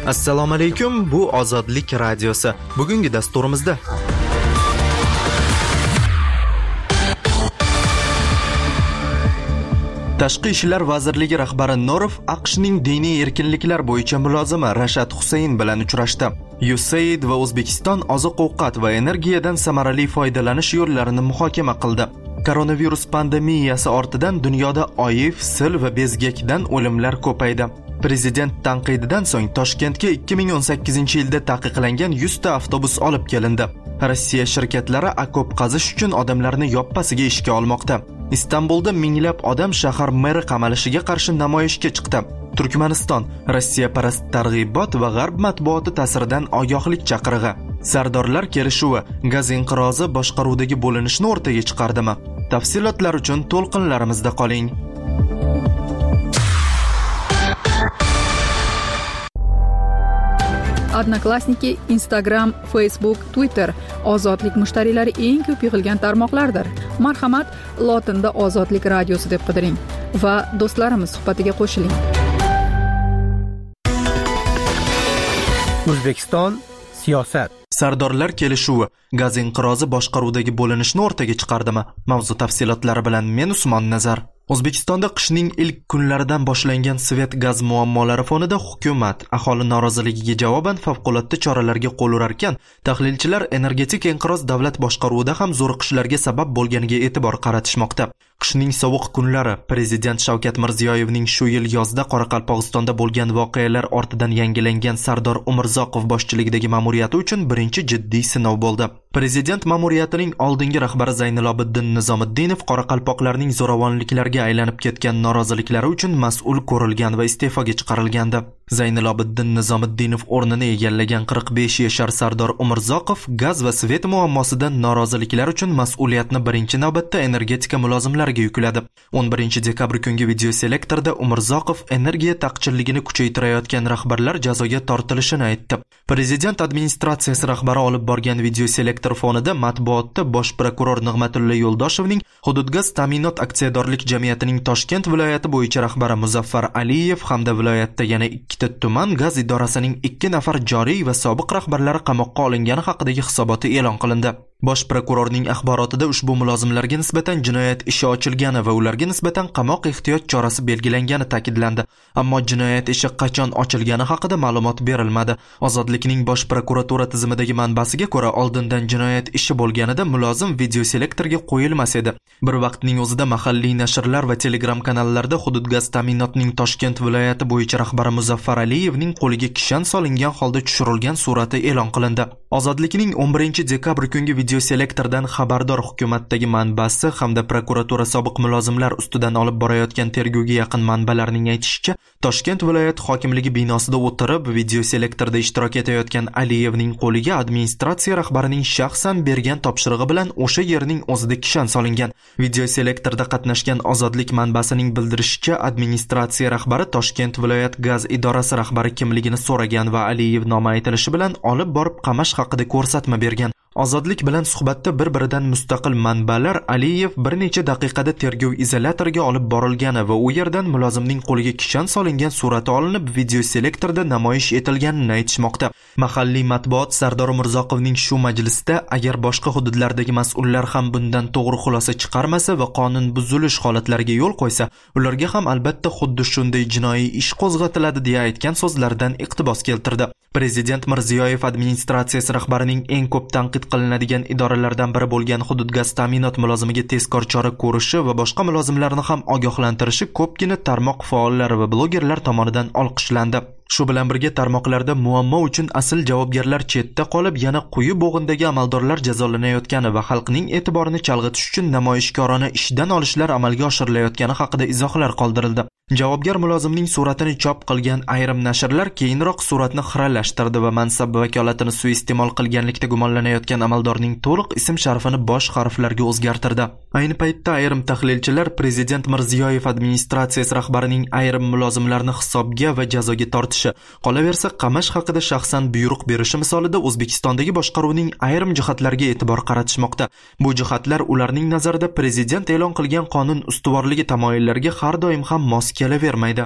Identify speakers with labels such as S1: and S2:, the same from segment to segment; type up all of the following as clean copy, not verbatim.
S1: Assalomu alaykum, bu Ozodlik radiosi. Bugungi dasturimizda Tashqi ishlar vazirligi rahbari Norov AQShning diniy erkinliklar bo'yicha mulozimi Rashad Husayn bilan uchrashdi. USAID va O'zbekiston oziq-ovqat va energiyadan samarali foydalanish yo'llarini muhokama qildi. Koronavirus pandemiyasi ortidan dunyoda OIV, sil va bezgakdan o'limlar ko'paydi. Prezident tanqididan so'ng Toshkentga 2018-yilda taqiqlangan 100 ta avtobus olib kelindi. Rossiya shirkatlari okop qazish uchun odamlarni yoppasiga ishga olmoqda. Istanbulda minglab odam shahar meri qamalishiga qarshi namoyishga chiqdi. Turkmaniston Rossiya parast targ'ibot va g'arb matbuoti ta'siridan ogohlik chaqirig'i. Sardorlar kelishuvi gaz inqirozi boshqaruvdagi bo'linishni o'rtaga chiqardimi? Tafsilotlar uchun to'lqinlarimizda qoling.
S2: Odnoklassniki, Instagram, Facebook, Twitter ozodlik mushtariylari eng ko'p yig'ilgan tarmoqlardir. Marhamat, lotinda Ozodlik radiosi deb qidiring va do'stlarimiz suhbatiga qo'shiling.
S3: O'zbekiston siyosat.
S1: Sardorlar kelishuvi gaz inqirozi boshqaruvdagi bo'linishni o'rtaga chiqardimi? Mavzu tafsilotlari bilan men Usmon Nazar. O'zbekistonda qishning ilk kunlaridan boshlangan svet gaz muammolari fonida hukumat aholi noroziligiga javoban favqulodda choralarga qo'l urarkan, tahlilchilar energetik inqiroz davlat boshqaruvida ham zo'riqishlarga sabab bo'lganiga e'tibor qaratishmoqda. Qishning sovuq kunlari Prezident Shavkat Mirziyoyevning shu yil yozda Qoraqalpog'istonda bo'lgan voqealar ortidan yangilangan Sardor Umurzoqov boshchiligidagi ma'muriyati uchun birinchi jiddiy sinov bo'ldi. Prezident ma'muriyatining oldingi rahbari Zaynilobiddin Nizomiddinov Qoraqalpoqlarning zo'ravonliklarga aylanib ketgan noroziliklari uchun mas'ul ko'rilgan va iste'foga chiqarilgandi. Zaynilobiddin Nizomiddinov o'rnini egallagan 45 yashar Sardor Umurzoqov gaz va svet muammosidan noroziliklar uchun mas'uliyatni birinchi navbatda energetika mulozimlariga yukladi. 11 dekabr kungi videoselektorda Umurzoqov energiya taqchilligini kuchaytirayotgan rahbarlar jazoga tortilishini aytdi. Prezident administratsiyasi rahbari olib borgan videoselektor fonida matbuotda bosh prokuror Nig'matilla Yo'ldoshevning Hududgaz ta'minot aksiyadorlik jamiyatining Toshkent viloyati bo'yicha rahbari Muzaffar Aliyev hamda viloyatda yana 2 tuman gaz idorasining 2 nafar joriy va sobiq rahbarlari qamoqqa olingani haqidagi hisoboti e'lon qilindi. Bosh prokurorning axborotida ushbu mulozimlarga nisbatan jinoyat ishi ochilgani va ularga nisbatan qamoq ehtiyot chorasi belgilangani ta'kidlandi. Ammo jinoyat ishi qachon ochilgani haqida ma'lumot berilmadi. Ozodlikning bosh prokuratura tizimidagi manbasiga ko'ra, oldindan jinoyat ishi bo'lganida mulozim videoselektorga qo'yilmas edi. Bir vaqtning o'zida mahalliy nashrlar va Telegram kanallarda Hududgaz ta'minotning Toshkent viloyati bo'yicha rahbari Muzaffar Aliyevning qo'liga kishan solingan holda tushirilgan surati e'lon qilindi. Ozodlikning 11 dekabr kungi videoselektordan xabardor hukumatdagi manbasi hamda prokuratura sobiq mulozimlar ustidan olib borayotgan tergovga yaqin manbalarning aytishicha, Toshkent viloyat hokimligi binosida o'tirib videoselektorda ishtirok etayotgan Aliyevning qo'liga administratsiya rahbarining shaxsan bergan topshirig'i bilan o'sha yerning o'zida kishan solingan. Videoselektorda qatnashgan Ozodlik manbasining bildirishicha, administratsiya rahbari Toshkent viloyat gaz idorasi rahbari kimligini so'ragan va Aliyev nomi aytilishi bilan olib borib qamash haqida ko'rsatma bergan. Ozodlik bilan suhbatda bir-biridan mustaqil manbalar Aliyev bir necha daqiqada tergov izolyatoriga olib borilgani va u yerdan mulozimning qo'liga kishan solingan surati olinib videoselektorda namoyish etilganini aytishmoqda. Mahalliy matbuot Sardor Umurzoqovning shu majlisda agar boshqa hududlardagi mas'ullar ham bundan to'g'ri xulosa chiqarmasa va qonun buzish holatlariga yo'l qo'ysa, ularga ham albatta xuddi shunday jinoiy ish qo'zg'atiladi deya aytgan so'zlaridan iqtibos keltirdi. Prezident Mirziyoyev administratsiyasi rahbarining eng ko'p tanqid qilinadigan idoralardan biri bo'lgan Hududgaz ta'minot mulozimiga tezkor chora ko'rishi va boshqa mulozimlarni ham ogohlantirishi ko'pgina tarmoq faollari va blogerlar tomonidan olqishlandi. Shu bilan birga tarmoqlarda muammo uchun asl javobgarlar chetda qolib, yana quyi bo'g'indagi amaldorlar jazolanayotgani va xalqning e'tiborini chalg'itish uchun namoyishkorona ishdan olishlar amalga oshirilayotgani haqida izohlar qoldirildi. Javobgar mulozimning suratini chop qilgan ayrim nashrlar keyinroq suratni xiralashtirdi va mansab vakolatini suiiste'mol qilganlikda gumonlanayotgan amaldorning to'liq ism-sharifini bosh harflarga o'zgartirdi. Ayni paytda ayrim tahlilchilar Prezident Mirziyoyev administratsiyasi rahbarining ayrim mulozimlarni hisobga va jazoga tortishi, qolaversa qamash haqida shaxsan buyruq berishi misolida O'zbekistondagi boshqaruvning ayrim jihatlariga e'tibor qaratishmoqda. Bu jihatlar ularning nazarida prezident e'lon qilgan qonun ustuvorligi tamoyillariga har doim ham mos kelavermaydi.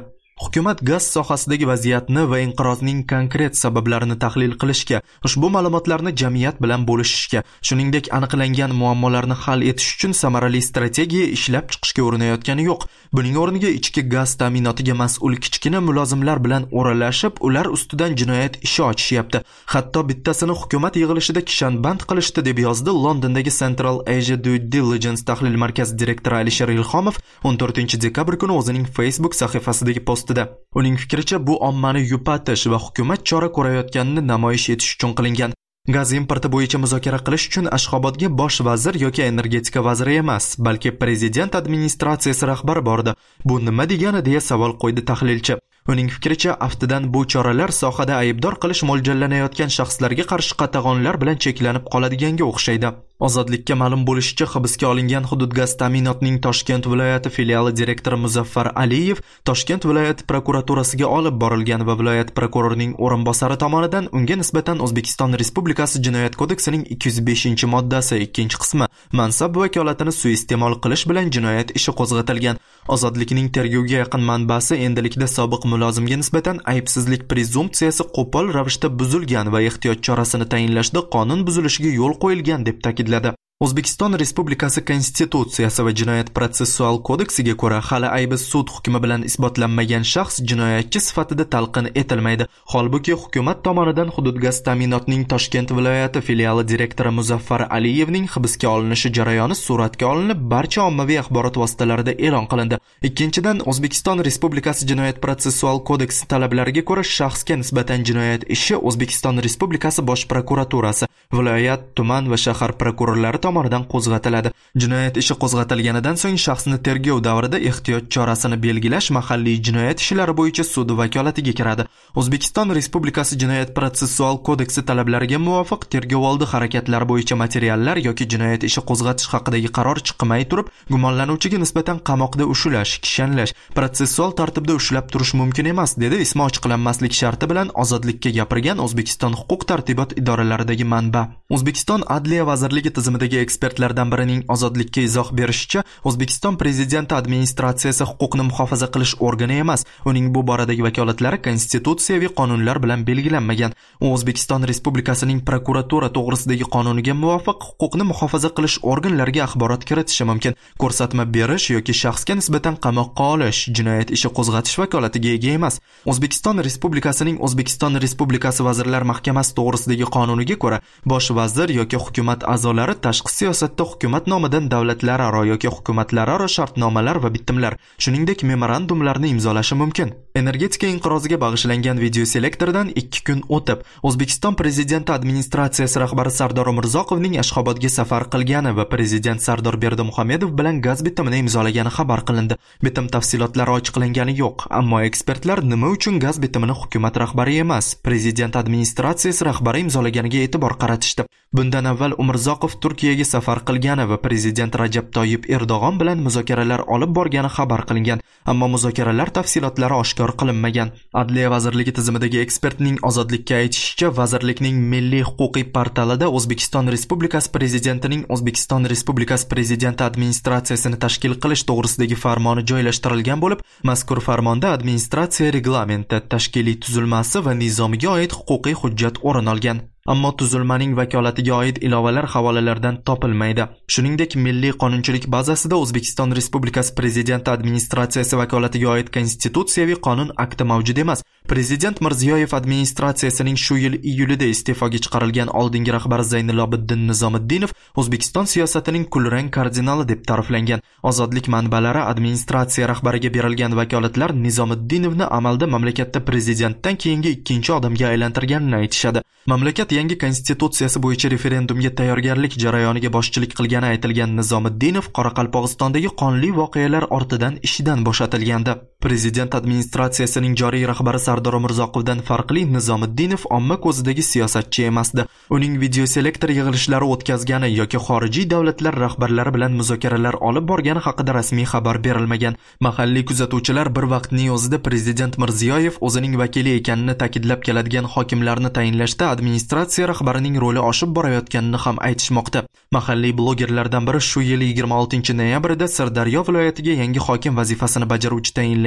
S1: Hukumat gaz sohasidagi vaziyatni va inqirozning konkret sabablarini tahlil qilishga, ushbu ma'lumotlarni jamiyat bilan bo'lishishga, shuningdek aniqlangan muammolarni hal etish uchun samarali strategiya ishlab chiqishga urinayotgani yo'q. Buning o'rniga ichki gaz ta'minotiga mas'ul kichkina mulozimlar bilan o'ralashib, ular ustidan jinoyat ishi ochishyapti. Hatto bittasini hukumat yig'ilishida kishanband qilishdi, deb yozdi Londondagi Central Asia Due Diligence tahlil markazi direktori Alisher Ilhomov 14-dekabr kuni o'zining Facebook sahifasidagi postida. Uning fikricha, bu ommani yupatish va hukumat chora ko'rayotganini namoyish etish uchun qilingan. Gaz importi bo'yicha muzokara qilish uchun Ashxobodga bosh vazir yoki energetika vaziri emas, balki prezident administratsiyasi rahbari bordi. Bu nima degani deya savol qo'ydi tahlilchi. Uning fikricha, aftidan bu choralar sohada aybdor qilish mo'ljallanayotgan shaxslarga qarshi qatag'onlar bilan cheklanib qoladiganga o'xshaydi. Ozodlikka ma'lum bo'lishicha, hibsga olingan hudud gaz ta'minotining Toshkent viloyati filiali direktori Muzaffar Aliyev Toshkent viloyati prokuraturasiga olib borilgan va viloyat prokurorining o'rinbosari tomonidan unga nisbatan O'zbekiston Respublikasi Jinoyat kodeksining 205-moddasi 2-qismi mansab vakolatini suiiste'mol qilish bilan jinoyat ishi qo'zg'atilgan. Ozodlikning tergovga yaqin manbasi endilikda sobiq mulozimga nisbatan aybsizlik prezumpsiyasi qo'pol ravishda buzilgan va ehtiyot chorasini tayinlashda qonun buzilishiga yo'l qo'yilgan deb ta'kidladi. O'zbekiston Respublikasi Konstitutsiyasi va Jinoyat protsessual kodeksiga ko'ra, hali aybi sud hukmi bilan isbotlanmagan shaxs jinoyatchi sifatida talqin etilmaydi. Holbuki hukumat tomonidan hudud gaz ta'minotining Toshkent viloyati filiali direktori Muzaffar Aliyevning hibsga olinishi jarayoni suratga olinib, barcha ommaviy axborot vositalarida e'lon qilindi. Ikkinchidan, O'zbekiston Respublikasi Jinoyat protsessual kodeksi talablariga ko'ra, shaxsga nisbatan jinoyat ishi O'zbekiston Respublikasi Bosh prokuraturasi, viloyat, tuman va shahar prokurorlari tomonidan qo'zg'atiladi. Jinoyat ishi qo'zg'atilganidan so'ng shaxsni tergov davrida ehtiyot chorasini belgilash mahalliy jinoyat ishlari bo'yicha sud vakolatiga kiradi. O'zbekiston Respublikasi Jinoyat protsessual kodeksi talablariga muvofiq tergovoldi harakatlari bo'yicha materiallar yoki jinoyat ishi qo'zg'atish haqidagi qaror chiqmay turib, gumonlanuvchiga nisbatan qamoqda ushlash, kishanlash, protsessual tartibda ushlab turish mumkin emas, dedi ismi ochiqlanmaslik sharti bilan ozodlikka gapirgan O'zbekiston huquq-tartibot idoralaridagi manba. O'zbekiston Adliya vazirligi tizimidagi ekspertlardan birining ozodlikka izoh berishicha, O'zbekiston prezidenti administratsiyasi huquqni muhofaza qilish organi emas. Uning bu boradagi vakolatlari konstitutsiyaviy qonunlar bilan belgilanmagan. U O'zbekiston Respublikasining prokuratura to'g'risidagi qonuniga muvofiq huquqni muhofaza qilish organlariga axborot kiritishi mumkin. Ko'rsatma berish yoki shaxsga nisbatan qamoqqa olish, jinoyat ishi qo'zg'atish vakolatiga ega emas. O'zbekiston Respublikasining O'zbekiston Respublikasi Vazirlar Mahkamasi to'g'risidagi qonuniga ko'ra, bosh vazir yoki hukumat a'zolari tashqi siyosatda hukumat nomidan davlatlararo yoki hukumatlararo shartnomalar va bitimlar, shuningdek memorandumlarni imzolashi mumkin. Energetika inqiroziga bag'ishlangan video selektordan 2 kun o'tib, O'zbekiston prezidenti administratsiyasi rahbari Sardor Umurzoqovning Ashxobodga safar qilgani va prezident Sardor Berdimuhamedov bilan gaz bitimini imzolagani xabar qilindi. Bitim tafsilotlari ochiqlangani yo'q, ammo ekspertlar nima uchun gaz bitimini hukumat rahbari emas, prezident administratsiyasi rahbari imzolaganiga e'tibor qaratishdi. Bundan avval Umurzoqov Turkiyaga safar qilgani va prezident Rajab Toyyib Erdo'g'on bilan muzokaralar olib borgani xabar qilingan, ammo muzokaralar tafsilotlari oshkor qilinmagan. Adliya vazirligi tizimidagi ekspertning ozodlikka aytishicha, vazirlikning milliy huquqiy portalida O'zbekiston Respublikasi prezidentining O'zbekiston Respublikasi prezidenti administratsiyasini tashkil qilish to'g'risidagi farmoni joylashtirilgan bo'lib, mazkur farmonda administratsiya reglamenti, tashkiliy tuzilmasi va nizomiga oid huquqiy hujjat o'rin olgan. Ammo tuzilmaning vakolatiga oid ilovalar havolalardan topilmaydi. Shuningdek, milliy qonunchilik bazasida O'zbekiston Respublikasi prezidenti administratsiyasi vakolatiga oid konstitutsiyaviy qonun akti mavjud emas. Prezident Mirziyoyev administratsiyasining shu yil iyulida iste'foga chiqarilgan oldingi rahbari Zaynilobiddin Nizomiddinov O'zbekiston siyosatining kulrang kardinali deb ta'riflangan. Ozodlik manbalari administratsiya rahbariga berilgan vakolatlar Nizomiddinovni amalda mamlakatda prezidentdan keyingi ikkinchi odamga aylantirganini aytishadi. Mamlakat yangi konstitutsiyasi bo'yicha referendumga tayyorgarlik jarayoniga boshchilik qilgani aytilgan Nizomiddinov Qoraqalpog'istondagi qonli voqealar ortidan ishidan bo'shatilgandi. Prezident administratsiyasining joriy rahbari Sardor Umurzoqovdan farqli Nizomiddinov omma ko'zidagi siyosatchi emasdi. Uning video selektor yig'ilishlari o'tkazgani yoki xorijiy davlatlar rahbarlari bilan muzokaralar olib borgani haqida rasmiy xabar berilmagan. Mahalliy kuzatuvchilar bir vaqtning o'zida prezident Mirziyoyev o'zining vakili ekanini ta'kidlab keladigan hokimlarni tayinlashda administratsiya rahbarining roli oshib borayotganini ham aytishmoqda. Mahalliy blogerlardan biri shu yil 26 noyabrida Sirdaryo viloyatiga yangi hokim vazifasini bajaruvchi tayinlangan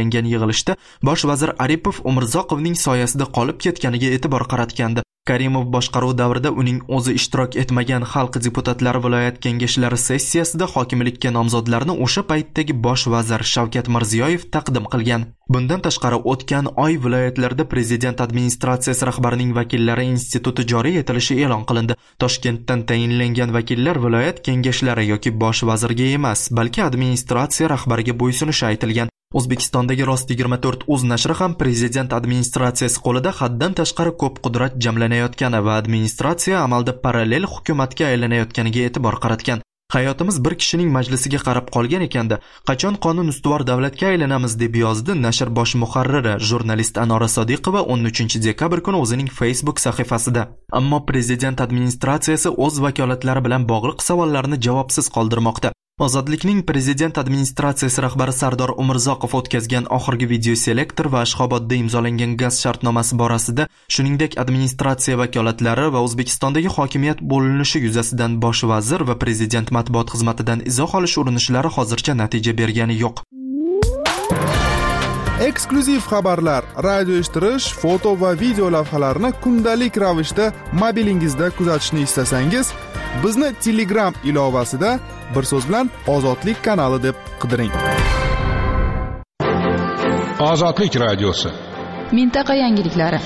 S1: belgilangan yig'ilishda bosh vazir Aripov Umrzoqovning soyasida qolib ketganiga e'tibor qaratgandi. Karimov boshqaruv davrida uning o'zi ishtirok etmagan xalq deputatlari viloyat kengashlari sessiyasida hokimlikka nomzodlarni o'sha paytdagi bosh vazir Shavkat Mirziyoyev taqdim qilgan. Bundan tashqari o'tgan oy viloyatlarda prezident administratsiyasi rahbarining vakillari instituti joriy etilishi e'lon qilindi. Toshkentdan tayinlangan vakillar viloyat kengashlari yoki bosh vazirga emas, balki administratsiya rahbariga bo'ysunishi aytilgan. O'zbekistondagi Rost24.uz nashri ham prezident administratsiyasi qo'lida haddan tashqari ko'p qudrat jamlanayotgani va administratsiya amalda parallel hukumatga aylanayotganiga e'tibor qaratgan. Hayotimiz bir kishining majlisiga qarab qolgan ekanda, qachon qonun ustuvor davlatga aylanamiz deb yozdi nashr bosh muharriri jurnalist Anora Sodiqova 13-dekabr kuni o'zining Facebook sahifasida. Ammo prezident administratsiyasi o'z vakolatlari bilan bog'liq savollarni javobsiz qoldirmoqda. Ozodlikning prezident administratsiyasi rahbari Sardor Umrzoqov o'tkazgan oxirgi videoselektor va Ashxobodda imzolangan gaz shartnomasi borasida, shuningdek administratsiya vakolatlari va O'zbekistondagi hokimiyat bo'linishi yuzasidan bosh vazir va prezident matbuot xizmatidan izoh olish urinishlari hozircha natija bergani yo'q.
S4: Eksklyuziv xabarlar, radio eshittirish, foto va video lavhalarni kundalik ravishda mobilingizda kuzatishni istasangiz, bizni Telegram ilovasida bir so'z bilan Ozodlik kanali deb qidiring.
S5: Ozodlik radiosi.
S2: Mintaqa yangiliklari.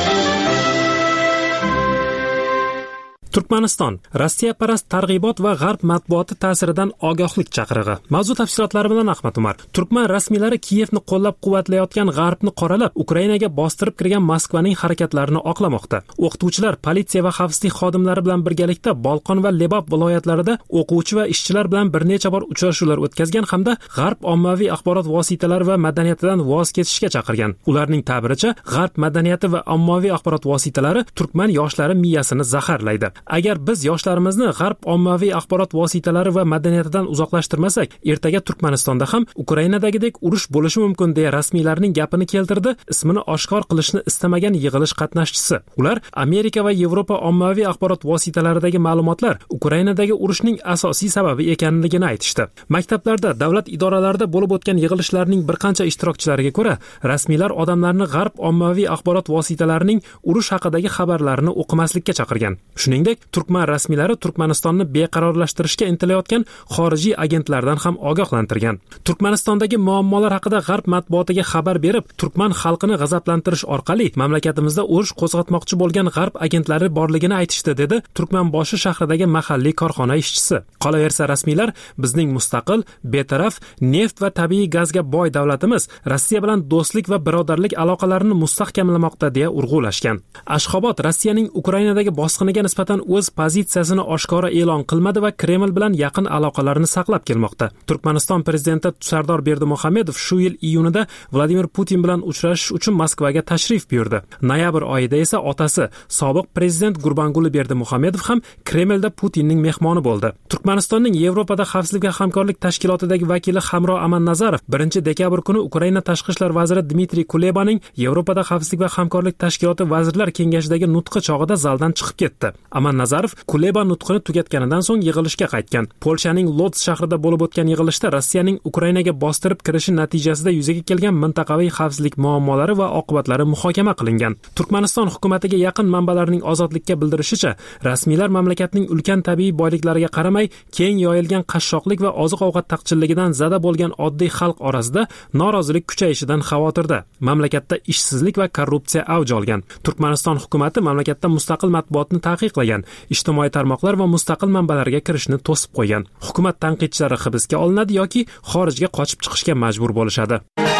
S3: Turkmaniston Rossiyaparast targ'ibot va g'arb matbuoti ta'siridan ogohlik chaqirig'i. Mavzu tafsilotlari bilan Ahmad Umar. Turkman rasmiylari Kiyevni qo'llab-quvvatlayotgan g'arbni qoralab, Ukrainaga bostirib kirgan Moskvaning harakatlarini oqlamoqda. O'qituvchilar, politsiya va xavfsizlik xodimlari bilan birgalikda Bolqon va Lebab viloyatlarida o'quvchi va ishchilar bilan bir necha bor uchrashuvlar o'tkazgan hamda g'arb ommaviy axborot vositalari va madaniyatidan voz kechishga chaqirgan. Ularning ta'biricha, g'arb madaniyati va ommaviy axborot vositalari turkman yoshlari miyasini zaharlaydi. Agar biz yoshlarimizni g'arb ommaviy axborot vositalari va madaniyatidan uzoqlashtirmasak, ertaga Turkmanistonda ham Ukrainadagidek urush bo'lishi mumkin deya rasmiylarning gapini keltirdi ismini oshkor qilishni istamagan yig'ilish qatnashchisi. Ular Amerika va Yevropa ommaviy axborot vositalaridagi ma'lumotlar Ukrainadagi urushning asosiy sababi ekanligini aytishdi. Maktablarda, davlat idoralarida bo'lib o'tgan yig'ilishlarning bir qancha ishtirokchilariga ko'ra, rasmiylar odamlarni g'arb ommaviy axborot vositalarining urush haqidagi xabarlarini o'qimaslikka chaqirgan. Shuningdek, turkman rasmiylari Turkmanistonni beqarorlashtirishga intilayotgan xorijiy agentlardan ham ogohlantirgan. Turkmanistondagi muammolar haqida g'arb matbuotiga xabar berib, turkman xalqini g'azablantirish orqali mamlakatimizda urush qo'zg'atmoqchi bo'lgan g'arb agentlari borligini aytishdi, dedi Turkmanboshi shahridagi mahalliy korxona ishchisi. Qolaversa, rasmiylar bizning mustaqil, betaraf, neft va tabiiy gazga boy davlatimiz Rossiya bilan do'stlik va birodarlik aloqalarini mustahkamlamoqda deya urg'ulashgan. Ashxobod Rossiyaning Ukrainadagi bosqiniga nisbatan o'z pozitsiyasini oshkora e'lon qilmadi va Kreml bilan yaqin aloqalarni saqlab kelmoqda. Turkmaniston prezidenti Sardor Berdimuhamedov shu yil iyunida Vladimir Putin bilan uchrashish uchun Moskvaga tashrif buyurdi. Noyabr oyida esa otasi, sobiq prezident Gurbanguli Berdimuhamedov ham Kremlda Putinning mehmoni bo'ldi. Turkmanistonning Yevropada xavfsizlik va hamkorlik tashkilotidagi vakili Hamro Amannazarov 1-dekabr kuni Ukraina tashqi ishlar vaziri Dmitriy Kulebaning Yevropada xavfsizlik va hamkorlik tashkiloti vazirlar kengashidagi nutqi chog'ida zaldan chiqib ketdi. Amannazarov Kuleba nutqini tugatganidan so'ng yig'ilishga qaytgan. Polshaning Lodz shahrida bo'lib o'tgan yig'ilishda Rossiyaning Ukrainaga bostirib kirishi natijasida yuzaga kelgan mintaqaviy xavfsizlik muammolari va oqibatlari muhokama qilingan. Turkmaniston hukumatiga yaqin manbalarning Ozodlikka bildirishicha, rasmiylar mamlakatning ulkan tabiiy boyliklariga qaramay, keng yoyilgan qashshoqlik va oziq-ovqat taqchilligidan zada bo'lgan oddiy xalq orasida norozilik kuchayishidan xavotirda. Mamlakatda ishsizlik va korrupsiya avj olgan. Turkmaniston hukumati mamlakatda mustaqil matbuotni taqiqlagan, ijtimoiy tarmoqlar va mustaqil manbalarga kirishni to'sib qo'ygan. Hukumat tanqidchilari hibsga olinadi yoki xorijga qochib chiqishga majbur bo'lishadi.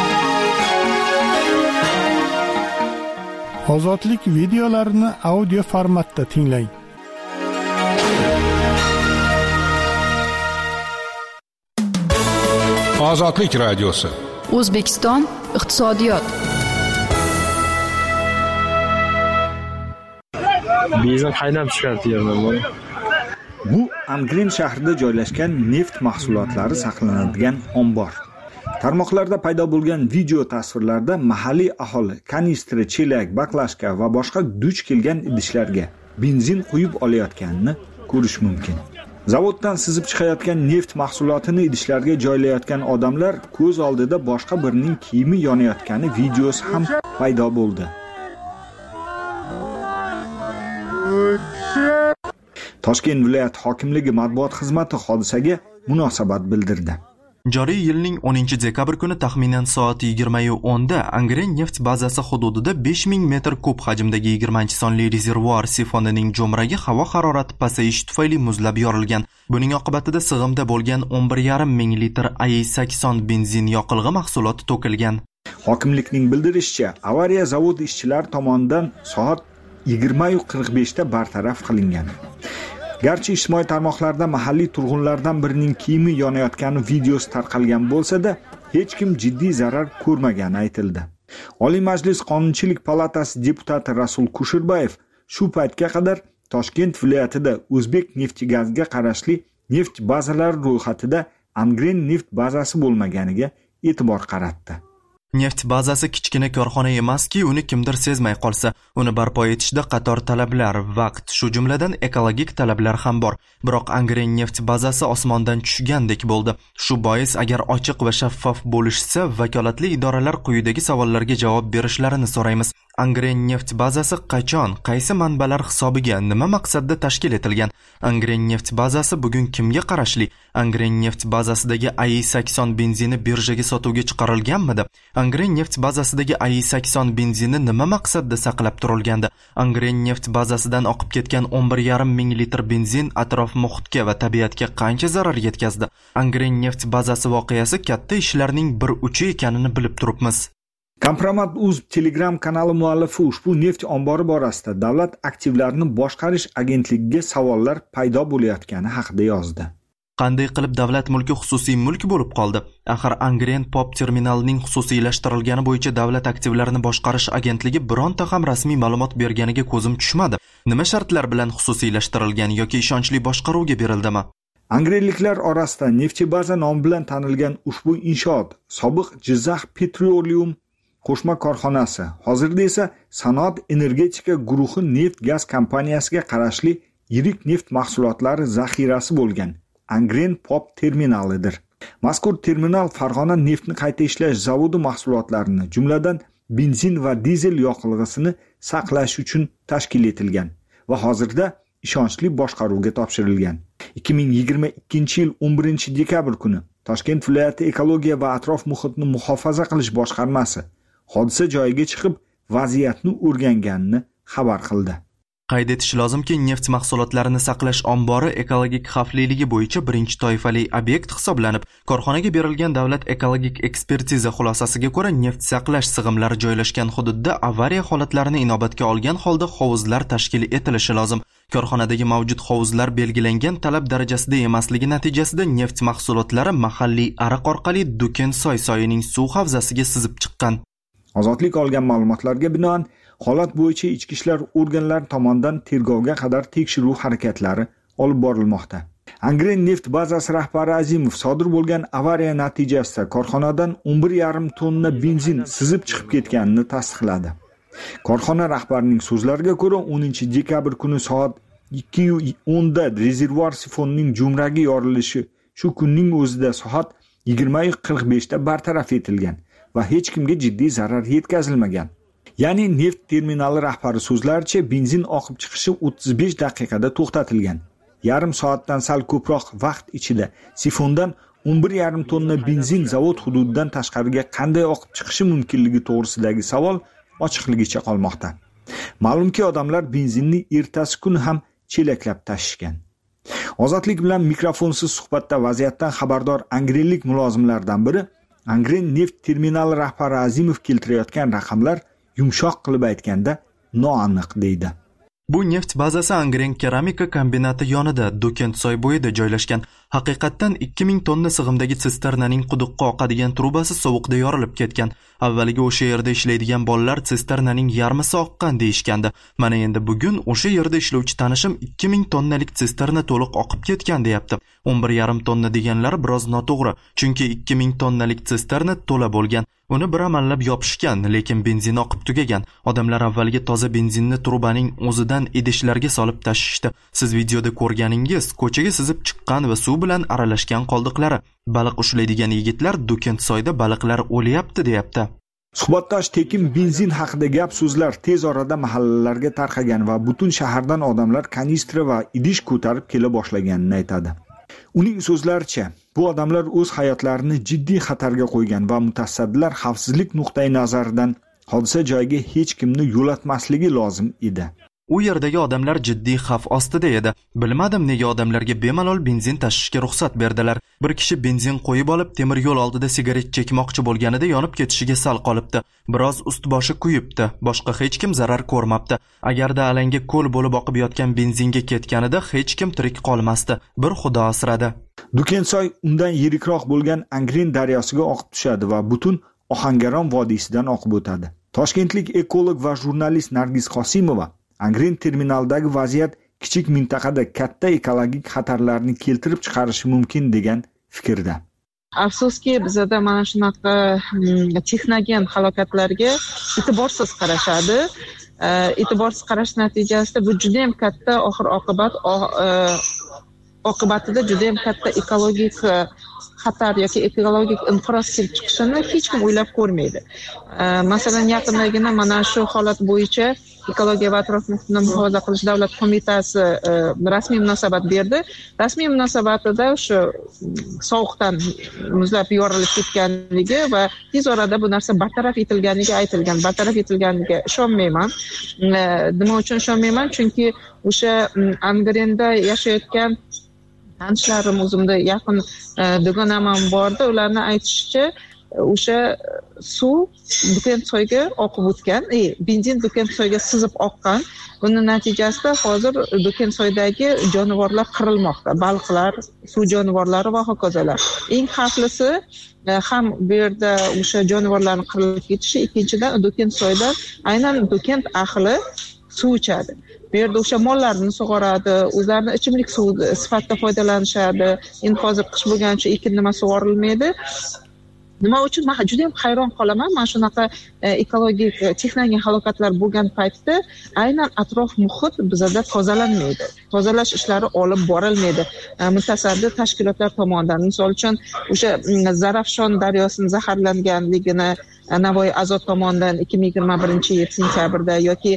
S6: Ozodlik videolarini audio formatda tinglang.
S5: Ozodlik radiosi.
S2: O'zbekiston iqtisodiyot.
S7: Bizning haydab chiqartirgan bu.
S8: Bu Angren shahrida joylashgan neft mahsulotlari saqlanadigan ombor. Tarmoqlarda paydo bo'lgan video tasvirlarda mahalliy aholi kanistri, chelak, baklashka va boshqa duch kelgan idishlarga benzin quyib olayotganini ko'rish mumkin. Zavoddan sizib chiqayotgan neft mahsulotini idishlarga joylayotgan odamlar ko'z oldida boshqa birining kiyimi yonayotgani videosi ham paydo bo'ldi. Toshkent viloyat hokimligi matbuot xizmati hodisaga munosabat bildirdi.
S1: Joriy yilning 10-dekabr kuni taxminan soat 20:10 da Angren neft bazasi hududida 5000 metr kub hajmdagi 20 sonli rezervuar sifonining jo'mragi havo harorati pasayishi tufayli muzlab yorilgan. Buning oqibatida sig'imda bo'lgan 11,5 ming litr AI-80 benzin yoqilg'i mahsuloti to'kilgan.
S8: Hokimlikning bildirishicha, avariya zavod ishchilari tomonidan soat 20:45 da bartaraf qilingan. Garchi ijtimoiy tarmoqlarda mahalliy turg'unlardan birining kiyimi yonayotgani videosi tarqalgan bo'lsa-da, hech kim jiddiy zarar ko'rmagani aytildi. Oliy Majlis Qonunchilik palatasi deputati Rasul Kushirbayev shu paytga qadar Toshkent viloyatida O'zbek neft-gazga qarashli neft bazalari ro'yxatida Angren neft bazasi bo'lmaganiga e'tibor qaratdi.
S1: Neft bazasi kichkina korxona emaski, uni kimdir sezmay qolsa, uni barpo etishda qator talablar, vaqt, shu jumladan ekologik talablar ham bor. Biroq Angren neft bazasi osmondan tushgandek bo'ldi. Shu bois agar ochiq va shaffof bo'lishsa, vakolatli idoralar quyidagi savollarga javob berishlarini so'raymiz. Angren neft bazasi qachon, qaysi manbalar hisobiga, nima maqsadda tashkil etilgan? Angren neft bazasi bugun kimga qarashli? Angren neft bazasidagi AI-80 benzini birjaga sotuvga chiqarilganmidi? Angren neft bazasidagi AI-80 benzini nima maqsadda saqlab turilgandi? Angren neft bazasidan oqib ketgan 11,5 ming litr benzin atrof muhitga va tabiatga qancha zarar yetkazdi? Angren neft bazasi voqeasi katta ishlarning bir uchi ekanini bilib turibmiz.
S8: Kompromat.uz Telegram kanali muallifi ushbu neft ombori borasida davlat aktivlarini boshqarish agentligiga savollar paydo bo'layotgani haqida yozdi.
S1: Qanday qilib davlat mulki xususiy mulk bo'lib qoldi? Axir Angren Pop terminalining xususiylashtirilgani bo'yicha davlat aktivlarini boshqarish agentligi bironta ham rasmiy ma'lumot berganiga ko'zim tushmadi. Nima shartlar bilan xususiylashtirilgan yoki ishonchli boshqaruvga berildimi?
S8: Angrenliklar orasida neftchi baza nomi bilan tanilgan ushbu inshoot sobiq Jizzax Petroleum qo'shma korxonasi, hozirda esa Sanoat energetika guruhi neft-gaz kompaniyasiga qarashli yirik neft mahsulotlari zaxirasi bo'lgan Angren Pop terminalidir. Mazkur terminal Farg'ona neftni qayta ishlash zavodi mahsulotlarini, jumladan benzin va dizel yoqilg'isini saqlash uchun tashkil etilgan va hozirda ishonchli boshqaruvga topshirilgan. 2022-yil 11-dekabr kuni Toshkent viloyati ekologiya va atrof muhitni muhofaza qilish boshqarmasi hodisa joyiga chiqib vaziyatni o'rganganini xabar qildi.
S1: Qayd etish lozimki, neft mahsulotlarini saqlash ombori ekologik xavfliligi bo'yicha birinchi toifali obyekt hisoblanib, korxonaga berilgan davlat ekologik ekspertiza xulosasiga ko'ra neft saqlash sig'imlari joylashgan hududda avariya holatlarini inobatga olgan holda hovuzlar tashkil etilishi lozim. Korxonadagi mavjud hovuzlar belgilangan talab darajasida emasligi natijasida neft mahsulotlari mahalliy ariq orqali Do'kensoy soyining suv havzasiga sizib chiqqan.
S8: Ozodlik olgan ma'lumotlarga binoan holat bo'yicha ichki ishlar organlari tomonidan tergovga qadar tekshiruv harakatlari olib borilmoqda. Angren neft bazasi rahbari Azimov sodir bo'lgan avariya natijasida korxonadan 11,5 tonna benzin sizib chiqib ketganini tasdiqladi. Korxona rahbarining so'zlariga ko'ra 10-dekabr kuni soat 2:10 da rezervuar sifonining jo'mragi yorilishi shu kunning o'zida soat 20:45 da bartaraf etilgan va hech kimga jiddiy zarar yetkazilmagan. Ya'ni neft terminali rahbari so'zlaricha benzin oqib chiqishi 35 daqiqada to'xtatilgan. Yarim soatdan sal ko'proq vaqt ichida sifondan 11,5 tonna benzin zavod hududidan tashqariga qanday oqib chiqishi mumkinligi to'g'risidagi savol ochiqligicha qolmoqda. Ma'lumki, odamlar benzinni ertasi kuni ham chelaklab tashishgan. Ozodlik bilan mikrofonsiz suhbatda vaziyatdan xabardor angrenlik mulozimlardan biri Angren neft terminali rahbari Azimov keltirayotgan raqamlar yumshoq qilib aytganda noaniq deydi.
S1: Bu neft bazasi Angren keramika kombinati yonida Do'kensoy bo'yida joylashgan. Haqiqatdan 2000 tonna sig'imdagi sisternaning quduqqa oqadigan trubasi sovuqda yorilib ketgan. Avvaliga o'sha yerda ishlaydigan bolalar sisternaning yarmisi oqqan deyishgandi. Mana endi bugun o'sha yerda ishlovchi tanishim 2000 tonnalik sisterna to'liq oqib ketgan deyapti. 11,5 tonna deganlari biroz noto'g'ri, chunki 2000 tonnalik sisterna to'la bo'lgan. Uni bir amallab yopishgan, lekin benzin oqib tugagan. Odamlar avvaliga toza benzinni trubaning o'zidan idishlarga solib tashishdi. Siz videoda ko'rganingiz ko'chaga sizib chiqqan va suv bilan aralashgan qoldiqlari. Baliq ushlaydigan yigitlar Do'kentsoyda baliqlar o'lyapti deyapti.
S8: Suhbatdosh tekin benzin haqida gap so'zlar tez orada mahallalarga tarqagan va butun shahardan odamlar kanistra va idish ko'tarib kela boshlaganini aytadi. Uning so'zlaricha, bu odamlar o'z hayotlarini jiddiy xatarga qo'ygan va mutasaddilar xavfsizlik nuqtai nazaridan hodisa joyiga hech kimni yo'latmasligi lozim edi.
S1: U yerdagi odamlar jiddiy xavf ostida edi. Bilmadim nega odamlarga bemalol benzin tashishga ruxsat berdilar. Bir kishi benzin qo'yib olib temir yo'l oldida sigaret chekmoqchi bo'lganida yonib ketishiga sal qolibdi. Biroz ust-boshi kuyibdi. Boshqa hech kim zarar ko'rmabdi. Agarda alanga ko'l bo'lib oqib yotgan benzinga ketganida hech kim tirik qolmasdi. Bir Xudo asradi.
S8: Do'kentsoy undan yirikroq bo'lgan Angren daryosiga oqib tushadi va butun Ohangaron vodiysidan oqib o'tadi. Toshkentlik ekolog va jurnalist Nargiz Qosimova Angren terminalidagi vaziyat kichik mintaqada katta ekologik xatarlarni keltirib chiqarishi mumkin degan fikrda.
S9: Afsuski bizda mana shunaqa texnogen halokatlarga e'tiborsiz qarashadi. E'tiborsiz qarash natijasida bu juda ham katta oqibatida juda ham katta ekologik xatar yoki ekologik inqiroz kelib chiqishini hech kim o'ylab ko'rmaydi. Masalan, yaqindagina mana shu holat bo'yicha Ekologiya va atrof muhitni muhofaza qilish davlat qo'mitasi rasmiy munosabat berdi. Rasmiy munosabatida o'sha sovuqdan muzlab yorilib ketganligi va tez orada bu narsa bartaraf etilganligi aytilgan. Bartaraf etilganiga ishonmayman. Nima uchun ishonmayman? Chunki o'sha Angrenda yashayotgan tanishlarim, o'zimda yaqin dugonam ham bordi. Ularning aytishicha, o'sha suv Do'kentsoyga oqib o'tgan, benzin Do'kentsoyga sizib oqqan. Buning natijasida hozir Do'kentsoydagi jonivorlar qirilmoqda, baliqlar, suv jonivorlari va hokazolar. Eng xavflisi ham bu yerda o'sha jonivorlarning qirilib ketishi, ikkinchidan Do'kentsoyda aynan Do'kent ahli suv ichadi. Bu yerda o'sha mollarni sug'oradi, o'zlarini ichimlik suvi sifatida foydalanishadi. Endi hozir qish bo'lgani uchun ekin nima sug'orilmaydi. Nima uchun men juda ham hayron qolaman, mana shunaqa ekologik texnogen halokatlar bo'lgan paytda aynan atrof muhit bizda tozalanmaydi. Tozalash ishlari olib borilmaydi. Mutasaddi tashkilotlar tomonidan, misol uchun o'sha Zarafshon daryosining zaharlanganligini Navoiy Azot tomonidan 2021-yil sentyabrda yoki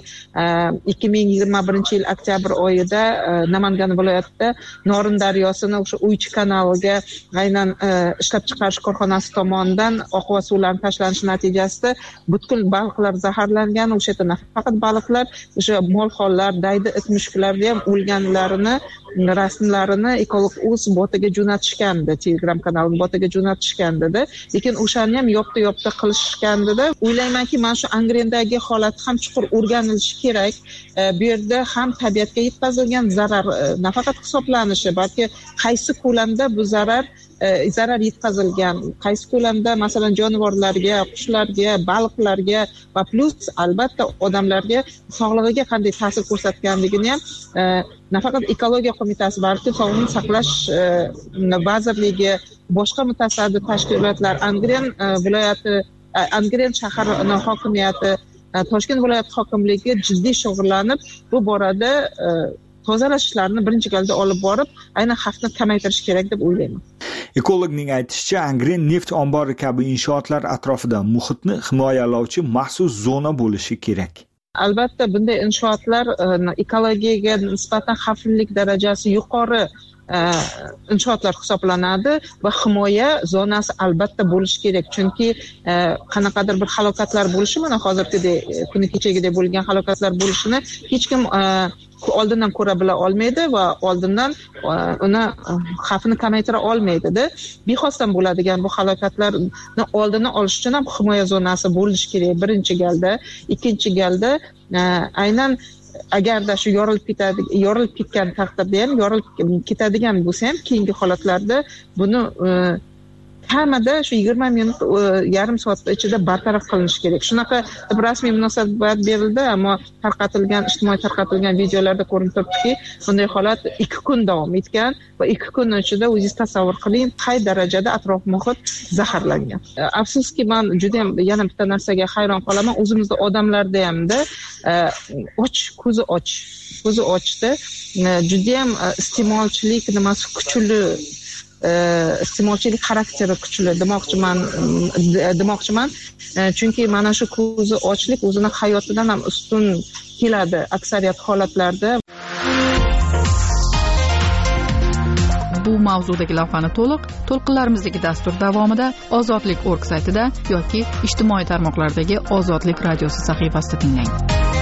S9: 2021-yil oktyabr oyida Namangan viloyatida Norin daryosini o'sha Uychi kanaliga aynan ishlab chiqarish korxonasi tomonidan oqova suvlarning tashlanishi natijasida butkul baliqlar zaharlangan. O'sha yerda nafaqat baliqlar, o'sha molxonlar, daydi it mushuklarni ham o'lganlarini rasmlarini ekolog o'z botiga jo'natishgandi, Telegram kanali botiga jo'natishgandi. Lekin o'shani ham yopta qilishgandida. O'ylaymanki, mana shu Angrendagi holat ham chuqur o'rganilishi kerak. Bu yerda ham tabiatga yetkazilgan zarar nafaqat hisoblanishi, balki qaysi ko'lamda bu zarar yetkazilgan, qaysi ko'lamda masalan jonivorlarga, qushlarga, baliqlarga va plus albatta odamlarga sog'lig'iga qanday ta'sir ko'rsatganligini ham nafaqat ekologiya qo'mitasi, balki sog'liqni saqlash vazirligi, boshqa mutasaddi tashkilotlar, Angren viloyati, Angren shahar hokimiyati, Toshkent viloyat hokimligi jiddiy shug'ullanib, bu borada tozalash ishlarini birinchi galda olib borib, aynan xavfni kamaytirish kerak deb o'ylayman.
S8: Ekologning aytishicha, Angren neft ombori kabi inshootlar atrofida muhitni himoyalovchi maxsus zona bo'lishi kerak.
S9: Albatta, bunday inshootlar ekologiyaga nisbatan xavflilik darajasi yuqori inshootlar hisoblanadi va himoya zonasi albatta bo'lishi kerak. Chunki qanaqadir bir halokatlar bo'lishi, mana hozirgidek kuni kechagidek bo'lgan halokatlar bo'lishini hech kim oldindan ko'ra bila olmaydi va oldindan uni xavfini kamaytira olmaydi-da. Bexosdan bo'ladigan bu halokatlarni oldini olish uchun ham himoya zonasi bo'lishi kerak birinchi galda. Ikkinchi galda aynan agarda shu yorilib ketgan taqdirda ham, yorilib ketadigan bo'lsa ham, keyingi holatlarda buni kamida shu 20 minut yarim soat ichida bartaraf qilinishi kerak. Shunaqa rasmiy munosabat berildi, ammo ijtimoiy tarqatilgan videolarda ko'rinib turibdiki, bunday holat 2 kun davom etgan va 2 kun ichida o'zingiz tasavvur qiling, qay darajada atrof muhit zaharlangan. Afsuski, men juda ham yana bitta narsaga hayron qolaman, o'zimizda odamlarda hamda ko'zi ochdi. Juda ham iste'molchilik nimasi kuchli, iste'molchilik xarakteri kuchli demoqchiman. Chunki mana shu ko'zi ochlik o'zini hayotidan ham ustun keladi aksariyat holatlarda.
S2: Bu mavzudagi lavhani to'lqinlarimizdagi dastur davomida ozodlik.org saytida yoki ijtimoiy tarmoqlardagi Ozodlik radiosi sahifasida tinglang.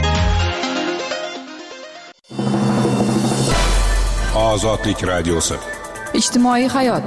S5: Ozodlik radiosi.
S2: Ijtimoiy hayot.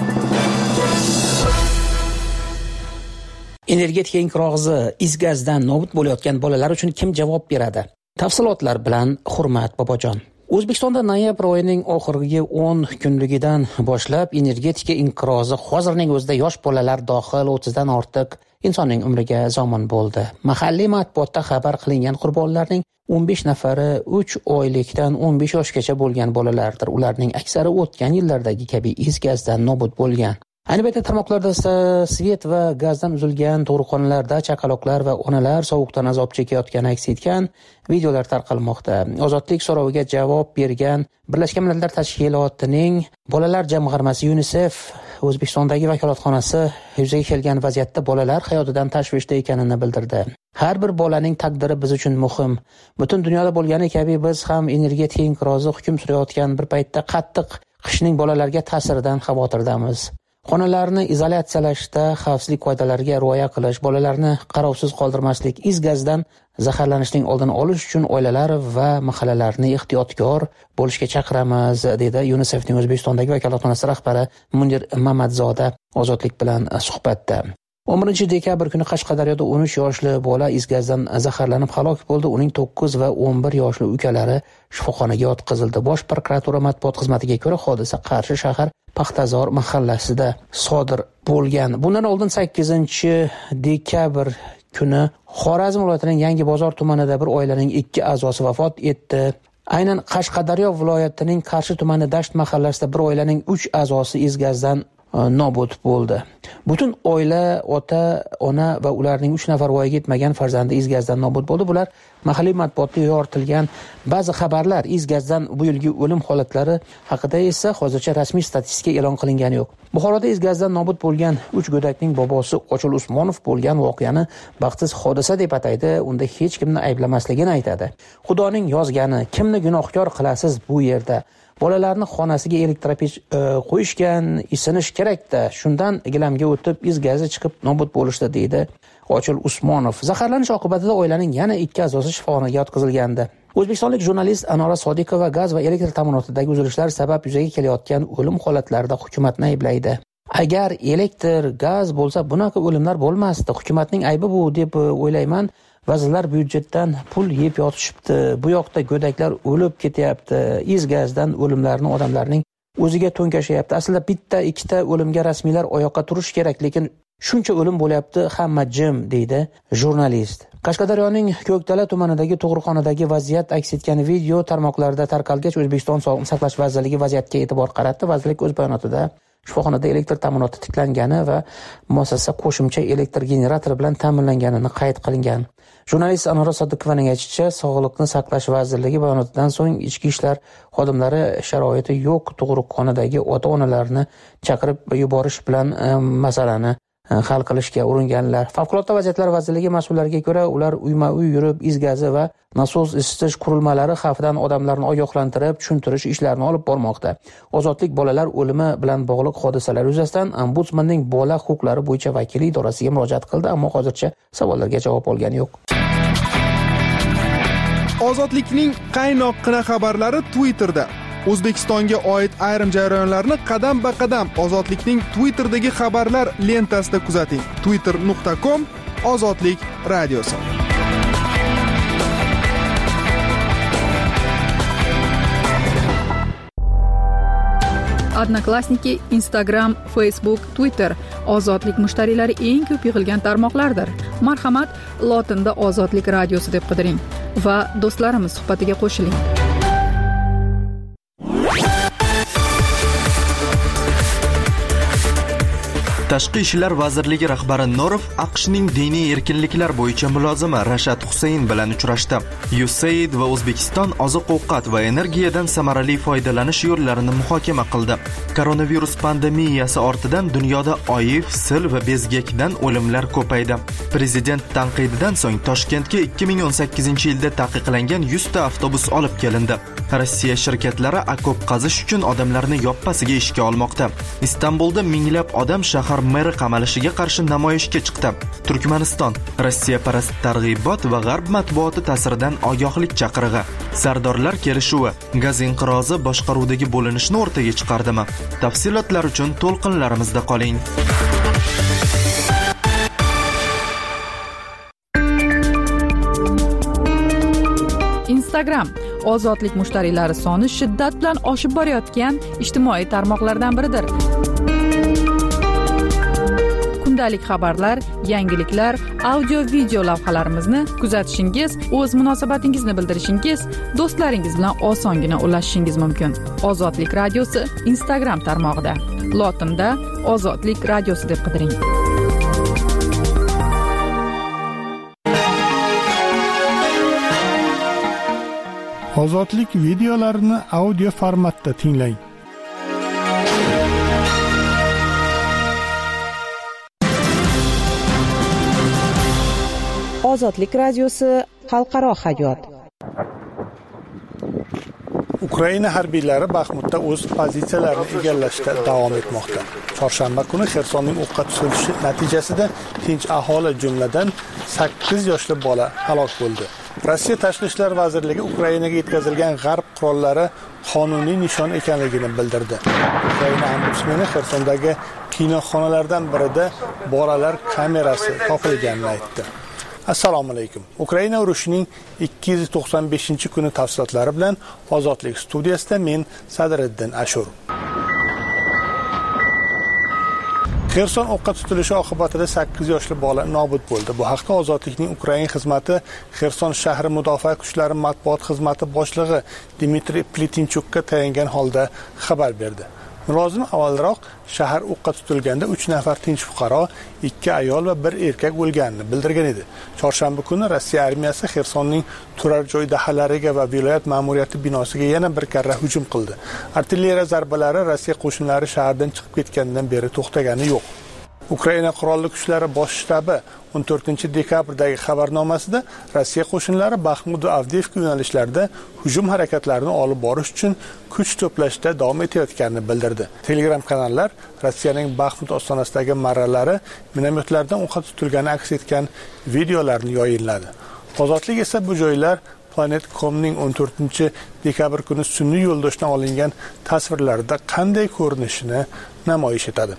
S10: Energetika inqirozi, is gazdan nobud bo'layotgan bolalar uchun kim javob beradi? Tafsilotlar bilan Hurmat Bobojon. O'zbekistonda noyabr oyining oxirgi 10 kunligidan boshlab energetika inqirozi hozirning o'zida yosh bolalar dohil 30 dan ortiq insonning umriga zomin bo'ldi. Mahalliy matbuotda xabar qilingan qurbonlarning 15 nafari 3 oylikdan 15 yoshgacha bo'lgan bolalardir. Ularning aksari o'tgan yillardagi kabi is gazdan nobud bo'lgan. Ayni paytda tarmoqlarda svet va gazdan uzilgan tug'ruqxonalarda chaqaloqlar va onalar sovuqdan azob chekayotgani aks etgan videolar tarqalmoqda. Ozodlik so'roviga javob bergan Birlashgan Millatlar Tashkilotining bolalar jamg'armasi UNICEF O'zbekistondagi vakolatxonasi yuzaga kelgan vaziyatda bolalar hayotidan tashvishda ekanini bildirdi. Har bir bolaning taqdiri biz uchun muhim. Butun dunyoda bo'lgani kabi biz ham energetika inqirozi hukm surayotgan bir paytda qattiq qishning bolalarga ta'siridan xavotirdamiz. Xonalarni izolyatsiyalashda xavfsizlik qoidalariga rioya qilish, bolalarni qarovsiz qoldirmaslik, is gazdan zaharlanishning oldini olish uchun oilalar va mahallalarni ehtiyotkor bo'lishga chaqiramiz, dedi UNICEFning O'zbekistondagi vakolatxonasi rahbari Munir Mamadzoda Ozodlik bilan suhbatda. 11 dekabr kuni Qashqadaryoda 13 yoshli bola is gazdan zaharlanib halok bo'ldi. Uning 9 va 11 yoshli ukalari shifoxonaga yotqizildi. Bosh prokuratura matbuot xizmatiga ko'ra, hodisa Qarshi shahar Paxtazor mahallasida sodir bo'lgan. Bundan oldin 8 dekabr kuni Xorazm viloyatining Yangi bozor tumanida bir oilaning 2 a'zosi vafot etdi. Aynan Qashqadaryo viloyatining Qarshi tumani Dasht mahallasida bir oilaning 3 a'zosi is gazdan nobud bo'ldi. Butun oila, ota, ona va ularning 3 nafar voyaga yetmagan farzandi is gazdan nobud bo'ldi. Bular mahalliy matbuotda yoritilgan ba'zi xabarlar. Is gazdan bu yilgi o'lim holatlari haqida esa hozircha rasmiy statistika e'lon qilingani yo'q. Buxoroda is gazdan nobud bo'lgan 3 go'dakning bobosi Ochil Usmonov bo'lgan voqeani baxtsiz hodisa deb ataydi. Unda hech kimni ayblamasligini aytadi. Xudoning yozgani, kimni gunohkor qilasiz bu yerda? Bolalarni xonasiga elektropech qo'yishgan, isinish kerak-da. Shundan gilamga o'tib is gazi chiqib nobud bo'lishdi, deydi Ochil Usmonov. Zaharlanish oqibatida oilaning yana 2 a'zosi shifoxonaga yotqizilgandi. O'zbekistonlik jurnalist Anora Sodiqova gaz va elektr ta'minotidagi uzilishlar sabab yuzaga kelayotgan o'lim holatlarida hukumatni ayblaydi. Agar elektr, gaz bo'lsa bunaqa o'limlar bo'lmasdi. Hukumatning aybi bu deb o'ylayman. Vazirlar byudjetdan pul yeb yotishibdi. Bu yoqda go'daklar o'lib ketyapti. Is gazdan o'limlarni odamlarning o'ziga to'nkashyapti. Aslida bitta, ikkita o'limga rasmiylar oyoqqa turish kerak, lekin shuncha o'lim bo'lyapti, hamma jim, deydi jurnalist. Qashqadaryoning Ko'kdala tumanidagi tug'ruqxonadagi vaziyat aks etgan video tarmoqlarda tarqalgach, O'zbekiston Sog'liqni saqlash vazirligi vaziyatga e'tibor qaratdi. Vazirlik o'z bayonotida shifoxonada elektr ta'minoti tiklangani va muassasa qo'shimcha elektr generatori bilan ta'minlanganini qayd qilingan. Jurnalist Anora Sodiqovaning aytishicha, Sog'liqni saqlash vazirligi bayonotidan so'ng ichki ishlar xodimlari sharoiti yo'q tug'ruqxonadagi ota-onalarni chaqirib yuborish bilan masalani hal qilishga uringanlar. Favqulodda vaziyatlar vazirligi mas'ullariga ko'ra, ular uyma-uy yurib is gazi va nasos isitish qurilmalari xavfidan odamlarni ogohlantirib, tushuntirish ishlarini olib bormoqda. Ozodlik bolalar o'limi bilan bog'liq hodisalar yuzasidan Ombudsmanning bola huquqlari bo'yicha vakili idorasiga murojaat qildi, ammo hozircha savollarga javob olgani yo'q.
S4: Ozodlikning qaynoqqina xabarlari Twitterda. O'zbekistonga oid ayrim jarayonlarni qadam-ba-qadam Ozodlikning Twitter'dagi xabarlar lentasida kuzating. twitter.com/ozodlik radiosi.
S2: Odnoklassniki, Instagram, Facebook, Twitter ozodlik mushtariylari eng ko'p yig'ilgan tarmoqlardir. Marhamat, lotinda ozodlik radiosi deb qidiring va do'stlarimiz suhbatiga qo'shiling.
S1: Tashqi ishlar vazirligi rahbari Norov AQShning diniy erkinliklar bo'yicha mulozimi Rashad Husayn bilan uchrashdi. USAID va O'zbekiston oziq-ovqat va energiyadan samarali foydalanish yo'llarini muhokama qildi. Koronavirus pandemiyasi ortidan dunyoda oiv, sil va bezgakdan o'limlar ko'paydi. Prezident tanqididan so'ng Toshkentga 2018-yilda taqiqlangan 100 ta avtobus olib kelindi. Rossiya shirkatlari okop qazish uchun odamlarni yoppasiga ishga olmoqda. Istanbulda minglab odam shahar meri qamalishiga qarshi namoyishga chiqdi. Turkmaniston Rossiya parast targ'ibot va g'arb matbuoti ta'siridan ogohlik chaqirig'i. Sardorlar kelishuvi gaz inqirozi boshqaruvdagi bo'linishni o'rtaga chiqardimi? Tafsilotlar uchun to'lqinlarimizda qoling.
S2: Instagram ozodlik mushtariylari soni shiddat bilan oshib borayotgan ijtimoiy tarmoqlardan biridir. Kundalik xabarlar, yangiliklar, audio-video lavhalarimizni kuzatishingiz, o'z munosabatingizni bildirishingiz, do'stlaringiz bilan osongina ulashishingiz mumkin. Ozodlik radiosi Instagram tarmog'ida. Lotinda ozodlik radiosi deb qidiring.
S6: Ozodlik videolarini audio formatda tinglang.
S11: Ozodlik radiosi xalqaro hayot.
S6: Ukraina harbiylari Baxmutda o'z pozitsiyalarini egallashda davom etmoqda. Chorshanba kuni Xersonning o'qqa tutilishi natijasida tinch aholi jumladan 8 yoshli bola halok bo'ldi. Rossiya Tashqi ishlar vazirligi Ukrainaga yetkazilgan g'arb qurollari qonuniy nishon ekanligini bildirdi. Ukraina ombudsmani Xersondagi kinoxonalardan birida bolalar kamerasi topilganini aytdi. Assalomu alaykum. Ukraina urushining 295-kuni tafsilotlari bilan Ozodlik studiyasida men Sadriddin Ashur. Xerson o'qqa tutilishi oqibatida 8 yoshli bola nobud bo'ldi. Bu haqda Ozodlikning Ukraina xizmati Xerson shahri mudofaa kuchlari matbuot xizmati boshlig'i Dmitriy Plitinchukka tayangan holda xabar berdi. Mulozim avvalroq shahar o'qqa tutilganda 3 nafar tinch fuqaro, 2 ayol va 1 erkak o'lganini bildirgan edi. Chorshanba kuni Rossiya armiyasi Xersonning turar joy dahalariga va viloyat ma'muriyati binosiga yana bir karra hujum qildi. Artilleriya zarbalari Rossiya qo'shinlari shahardan chiqib ketgandan beri to'xtagani yo'q. Ukraina qurolli kuchlari bosh shtabi 14-dekabrdagi xabarnomasida Rossiya qo'shinlari Baxmut va Avdiivka yo'nalishlarida hujum harakatlarini olib borish uchun kuch to'plashda davom etayotganini bildirdi. Telegram kanallar Rossiyaning Baxmut ostonasidagi marralari minomyotlardan o'qqa tutilgani aks etgan videolarni yayinladi. Ozodlik esa bu joylar Planet.com'ning 14-dekabr kuni sun'iy yo'ldoshdan olingan tasvirlarda qanday ko'rinishini namoyish etadi.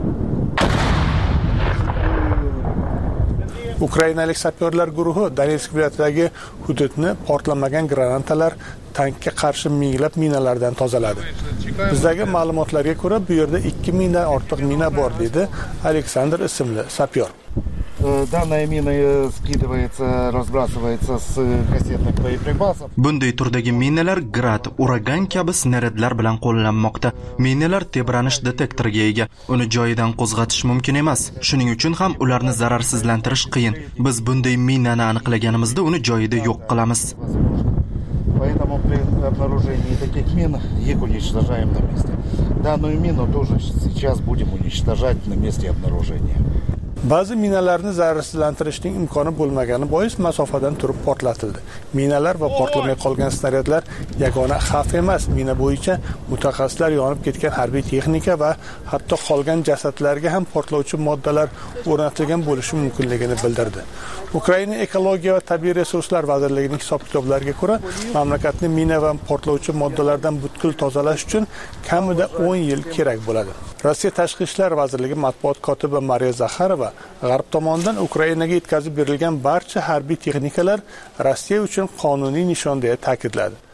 S6: Ukrainalik sapyorlar guruhi Donetsk viloyatidagi hududni portlamagan granatalar, tankga qarshi minglab minalardan tozaladi. Bizdagi ma'lumotlarga ko'ra, bu yerda 2000 dan ortiq mina bor, dedi Aleksandr ismli sapyor.
S12: Данная мина скидывается, разбрасывается с кассетных боеприпасов.
S1: Bunday turdagi minalar grad, uragan kabi snaradlar bilan qo'llanmoqda. Minalar tebranish detektoriga ega. Uni joyidan qo'zg'atish mumkin emas. Shuning uchun ham ularni zararsizlantirish qiyin. Biz bunday minani aniqlaganimizda uni joyida yo'q qilamiz.
S12: Поэтому при обнаружении таких мин их уничтожаем на месте. Данную мину тоже сейчас будем уничтожать на месте обнаружения.
S6: Ba'zi minalarni zararsizlantirishning imkoni bo'lmagani bois masofadan turib portlatildi. Minalar va portlamay qolgan snaryadlar yagona xavf emas. Mina bo'yicha mutaxassislar yonib ketgan harbiy texnika va hatto qolgan jasadlarga ham portlovchi moddalar o'rnatilgan bo'lishi mumkinligini bildirdi. Ukraina ekologiya va tabiiy resurslar vazirligining hisob-kitoblariga ko'ra, mamlakatni mina va portlovchi moddalardan butkul tozalash uchun kamida 10 yil kerak bo'ladi. Rossiya Tashqi ishlar vazirligi matbuot kotibi Mariya Zakharova G'arb tomonidan Ukrainaga yetkazib berilgan barcha harbiy texnikalar Rossiya uchun qonuniy nishon deya ta'kidladi.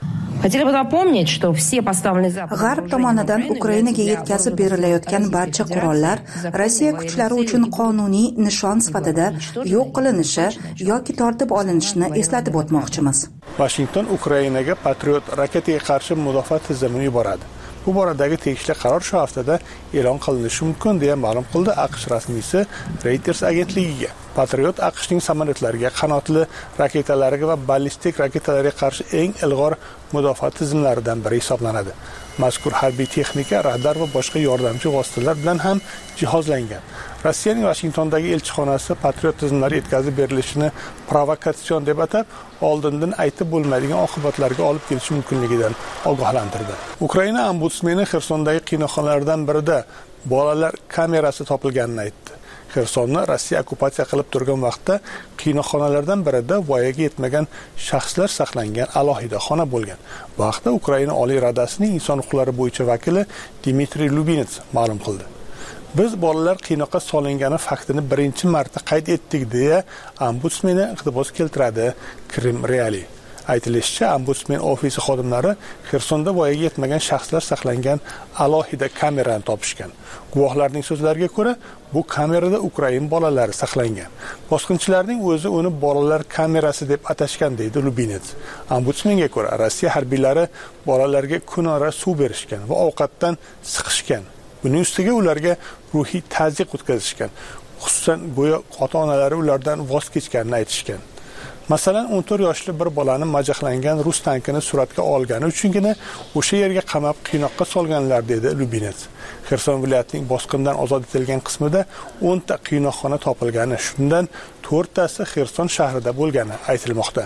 S13: Хотели бы напомнить, что все поставленные
S11: G'arb tomonidan Ukrainaga yetkazib berilayotgan barcha qurollar Rossiya kuchlari uchun qonuniy nishon sifatida yo'q qilinishi yoki tortib olinishini eslatib o'tmoqchimiz.
S6: Washington Ukrainaga Patriot raketaga qarshi mudofaa tizimini yuboradi. Bu boradagi tegishli qaror shu haftada e'lon qilinishi mumkin deya ma'lum qildi AQSh rasmiysi Reuters agentligiga. Patriot AQShning samolyotlariga, qanotli raketalariga va ballistik raketalarga qarshi eng ilg'or mudofaa tizimlaridan biri hisoblanadi. Mazkur harbiy texnika, radar va boshqa yordamchi vositalar bilan ham jihozlangan. Rossiyaning Washingtondagi elchixonasi Patriot tizimlari yetkazib berilishini provokatsion deb atab, oldindan aytib bo'lmaydigan oqibatlarga olib kelishi mumkinligidan ogohlantirdi. Ukraina ombudsmeni Xersondagi qiynoqxonalardan birida bolalar kamerasi topilganini aytdi. Xersonni Rossiya okkupatsiya qilib turgan vaqtda qiynoqxonalardan birida voyaga yetmagan shaxslar saqlangan alohida xona bo'lgan. Bu haqda Ukraina Oliy Radasining inson huquqlari bo'yicha vakili Dmitriy Lubinets ma'lum qildi. Biz bolalar qiynoqqa solingani faktini birinchi marta qayd etdik deya ombudsmeni iqtibos keltiradi Krim Reali. Aytilishicha, ombudsmen ofisi xodimlari Xersonda voyaga yetmagan shaxslar saqlangan alohida kamerani topishgan. Guvohlarning so'zlariga ko'ra, bu kamerada Ukrain bolalari saqlangan. Bosqinchilarning o'zi uni bolalar kamerasi deb atashgan deydi Lubinets. Ombudsmenga ko'ra, Rossiya harbiylari bolalarga kunora suv berishgan va ovqatdan siqishgan. Buning ustiga ularga ruhiy ta'ziq o'tkazishgan. Xususan, go'yo ota-onalari ulardan voz kechganini aytishgan. Masalan, 14 yoshli bir bolani majaqlangan rus tankini suratga olgani uchungina o'sha yerga qamab qiynoqqa solganlar dedi Lubinets. Xerson viloyatining bosqindan ozod etilgan qismida 10 ta qiynoqxona topilgani, shundan 4 tasi Xerson shahrida bo'lgani aytilmoqda.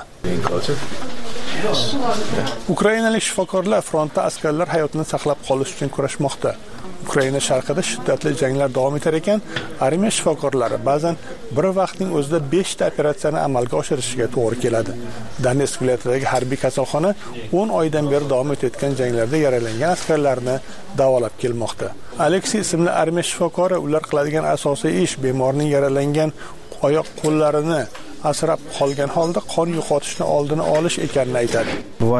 S6: Ukrainalik shifokorlar frontda askarlar hayotini saqlab qolish uchun kurashmoqda. Ukraina sharqida shiddatli janglar davom etar ekan, armiya shifokorlari ba'zan bir vaqtning o'zida 5 ta operatsiyani amalga oshirishiga to'g'ri keladi. Donetsk viloyatidagi harbiy kasalxona 10 oydan beri davom etayotgan janglarda yaralangan askarlarni davolab kelmoqda. Aleksey ismli armiya shifokori ular qiladigan asosiy ish bemorning yaralangan oyoq qo'llarini asrab qolgan holda qon yo'qotishni oldini olish ekanini aytadi.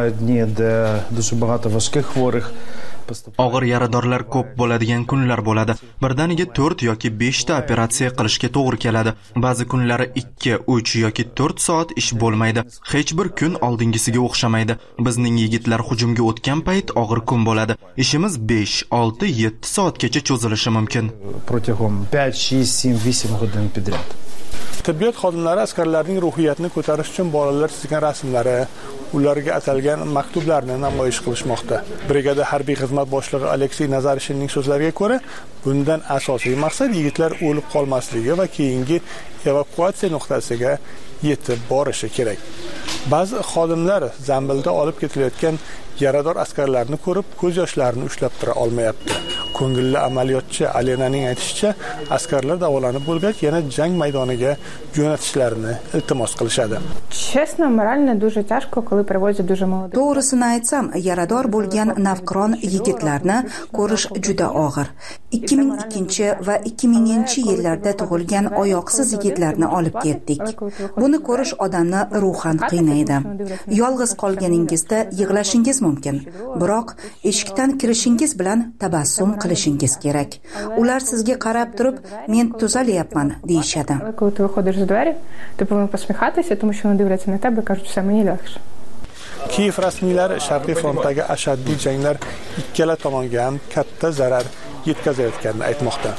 S1: Og'ir yaradorlar ko'p bo'ladigan kunlar bo'ladi. Birdaniga 4 yoki 5 ta operatsiya qilishga to'g'ri keladi. Ba'zi kunlari 2, 3 yoki 4 soat ish bo'lmaydi. Hech bir kun oldingisiga o'xshamaydi. Bizning yigitlar hujumga o'tgan payt og'ir kun bo'ladi. Ishimiz 5, 6, 7 soatgacha cho'zilishi mumkin.
S7: Протягом 5, 6, 7, 8 годин подряд.
S6: Tibbiyot xodimlari askarlarning ruhiyatini ko'tarish uchun bolalar chizgan rasmlari, ularga atalgan maktublarni namoyish qilishmoqda. Brigada harbiy xizmat boshlig'i Aleksey Nazarishinning so'zlariga ko'ra, bundan asosiy maqsad yigitlar o'lib qolmasligi va keyingi evakuatsiya nuqtasiga yetib borishi kerak. Ba'zi xodimlar zambilda olib ketilayotgan yarador askarlarni ko'rib, ko'z yoshlarini ushlab tura olmayapti. Ko'ngilli amaliyotchi Alenaning aytishicha, askarlar davolanib bo'lgach, yana jang maydoniga jo'natishlarini iltimos qilishadi.
S14: Честно, морально дуже тяжко, коли привозять дуже молодих.
S11: To'g'risini aytsam, yarador bo'lgan navqiron yigitlarni ko'rish juda og'ir. 2002 va 2000-yillarda tug'ilgan oyoqsiz yigitlarni olib ketdik. Buni ko'rish odamni ruhan qiynaydi. Yolg'iz qolganingizda yig'lashingiz mumkin, biroq eshikdan kirishingiz bilan tabassum qilishingiz kerak. Ular sizga qarab turib, men tuzalyapman deyishadi.
S14: Коли ти виходиш з двері, ти повинен посміхатися, тому що вони дивляться на тебе і кажуть, все мені легше.
S6: Kiyev rasmiylari Sharqiy frontdagi ashaddiy janglar ikkala tomonga ham katta zarar yetkazayotganini aytmoqda.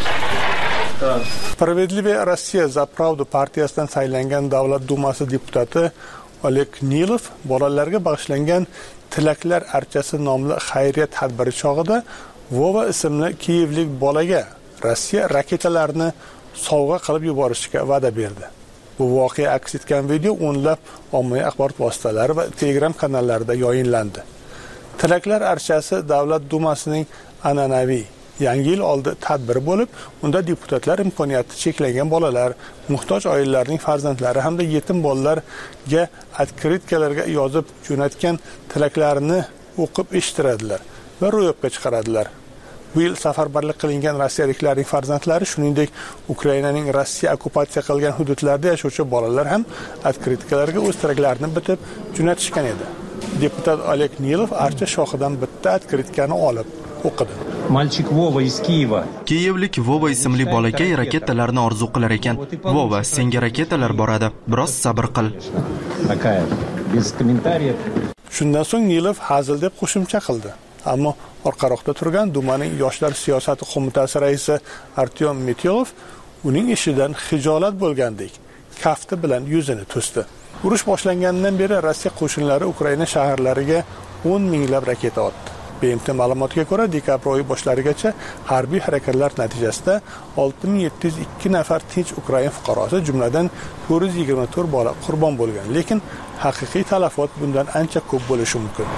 S6: Spravedlive Rossiya za Pravdu partiyasidan saylangan Davlat dumasi deputati Oleg Nilov bolalarga bag'ishlangan Tilaklar archasi nomli xayriya tadbiri chog'ida Vova ismli kiyevlik bolaga Rossiya raketalarni sovg'a qilib yuborishga va'da berdi. Bu voqea aks etgan video o'nlab ommaviy axborot vositalari va Telegram kanallarida yoyinlandi. Tilaklar archasi Davlat dumasining an'anaviy Yangi yil oldi tadbiri bo'lib, unda deputatlar imkoniyati cheklangan bolalar, muhtoj oilalarning farzandlari hamda yetim bolalarga otkritkalarga yozib jo'natgan tilaklarini o'qib eshittiradilar va ro'yobga chiqaradilar. Bu yil safarbarlik qilingan rossiyaliklarning farzandlari, shuningdek Ukrainaning Rossiya okkupatsiya qilgan hududlarda yashovchi bolalar ham otkritkalarga o'z tilaklarini bitib jo'natishgan edi. Deputat Oleg Nilov archa shoxidan bitta otkritkani olib o'qidi.
S15: Mальчик Вова из Киева.
S1: Kiyevlik Vova ismli bolakay raketalarni orzu qilar ekan. Vova, senga raketalar boradi. Biroz sabr qil.
S15: Такая, без комментариев.
S6: Shundan so'ng Nilov hazil deb qo'shimcha qildi. Ammo orqaroqda turgan Dumaning yoshlar siyosati qo'mitasi raisi Artyom Metyolov uning ishidan xijolat bo'lgandek kafti bilan yuzini to'sdi. Urush boshlanganidan beri Rossiya qo'shinlari Ukraina shaharlariga 10 minglab raketa otdi. BMT ma'lumotiga ko'ra, dekabr oyi boshlarigacha harbiy harakatlar natijasida 6702 nafar tinch Ukraina fuqarosi, jumladan 424 bola qurbon bo'lgan, lekin haqiqiy talafot bundan ancha ko'p bo'lishi mumkin.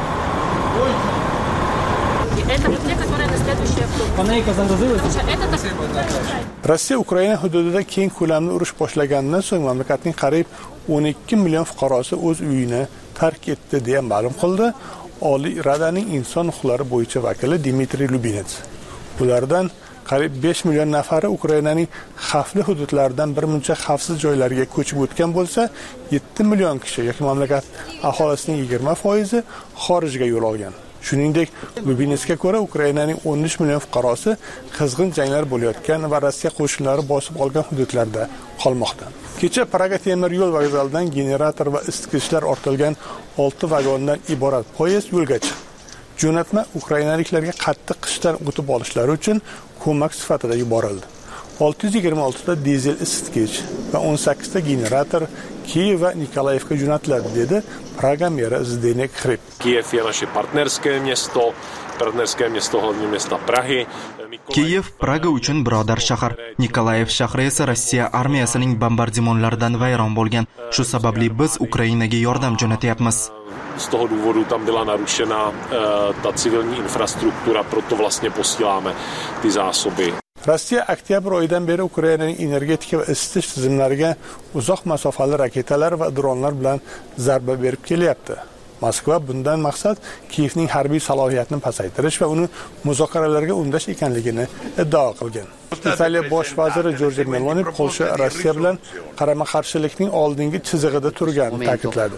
S6: Rossiya Ukraina hududida keng ko'lamli urush boshlanganidan so'ng mamlakatning qariyb 12 million fuqarosi o'z uyini tark etdi deya ma'lum qildi Oliy Radaning inson huquqlari bo'yicha vakili Dmitriy Lubinets. Ulardan qariyb 5 million nafari Ukrainaning xavfli hududlaridan bir muncha xavfsiz joylarga ko'chib o'tgan bo'lsa, 7 million kishi yoki mamlakat aholisining 20% xorijga yo'l olgan. Shuningdek, Lubinetsga ko'ra Ukrainaning 13 million fuqarosi qizg'in janglar bo'layotgan va Rossiya qo'shinlari bosib olgan hududlarda qolmoqda. Kecha Praga temir yo'l vokzalidan generator va isitgichlar ortilgan 6 vagondan iborat poyezd yo'lga chiqdi. Jo'natma ukrainaliklarga qattiq qishdan o'tib olishlari uchun ko'mak sifatida yuborildi. 626 ta dizel isitgich va 18 ta generator Kiyev va Nikolayevga jo'natiladi, dedi Praga meri Zdeněk Chryp.
S16: Kijev je naše partnerské město hlavně města Prahy.
S1: Kiyev Praga uchun birodar shahar. Nikolayev shahri esa Rossiya armiyasining bombardimonlaridan vayron bo'lgan. Shu sababli biz Ukrainaga yordam jo'natyapmiz.
S16: Z toho důvodu tam byla narušena ta civilní infrastruktura, proto vlastně posíláme ty zásoby.
S6: Rossiya oktyabr oyidan beri Ukrainaning energetika va isitish tizimlariga uzoq masofali raketalar va dronlar bilan zarba berib kelyapti. Moskva bundan maqsad Kiyevning harbiy salohiyatini pasaytirish va uni muzokaralarga undash ekanligini iddao qilgan. Italiya bosh vaziri Giorgio Meloni Polsha Rossiya bilan qarama-qarshilikning oldingi chizig'ida turganini ta'kidladi.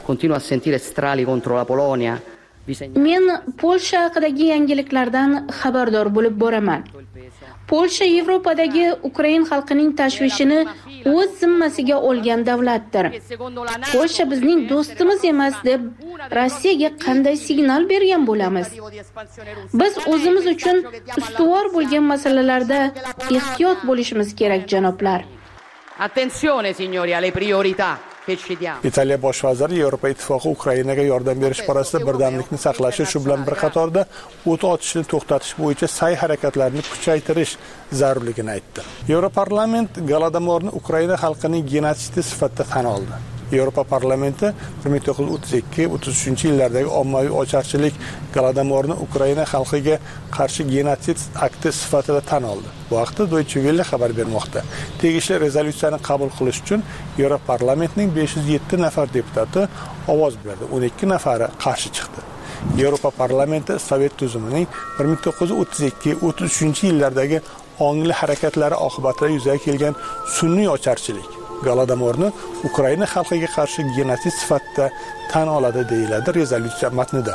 S17: Men Polsha haqidagi yangiliklardan xabardor bo'lib boraman. Polsha Yevropadagi Ukrain xalqining tashvishini o'z zimmasiga olgan davlatdir. Polsha bizning do'stimiz emas deb Rossiyaga qanday signal bergan bo'lamiz? Biz o'zimiz uchun ustuvor bo'lgan masalalarda ehtiyot bo'lishimiz kerak, janoblar.
S13: Attenzione signori alle priorità.
S6: Italiya bosh vaziri Yevropa ittifoqi Ukrainaga yordam berish borasida birdamlikni saqlashi, shu bilan bir qatorda o't ochishni to'xtatish bo'yicha sa'y harakatlarini kuchaytirish zarurligini aytdi. Yevroparlament Golodomorni Ukraina xalqining genotsidi sifatida tan oldi. Yevropa parlamenti 1932-33 yillardagi ommaviy ocharchilik Golodomorni Ukraina xalqiga qarshi genotsid akti sifatida tan oldi. Bu haqda Deutsche Welle xabar bermoqda. Tegishli rezolyutsiyani qabul qilish uchun Yevropa parlamentining 507 nafar deputati ovoz berdi, 12 nafari qarshi chiqdi. Yevropa parlamenti Sovet tuzumining 1932-33 yillardagi ongli harakatlari oqibatida yuzaga kelgan sun'iy ocharchilik Golodomorni Ukraina xalqiga qarshi genotsid sifatida tan oladi, deyiladi rezolyutsiya matnida.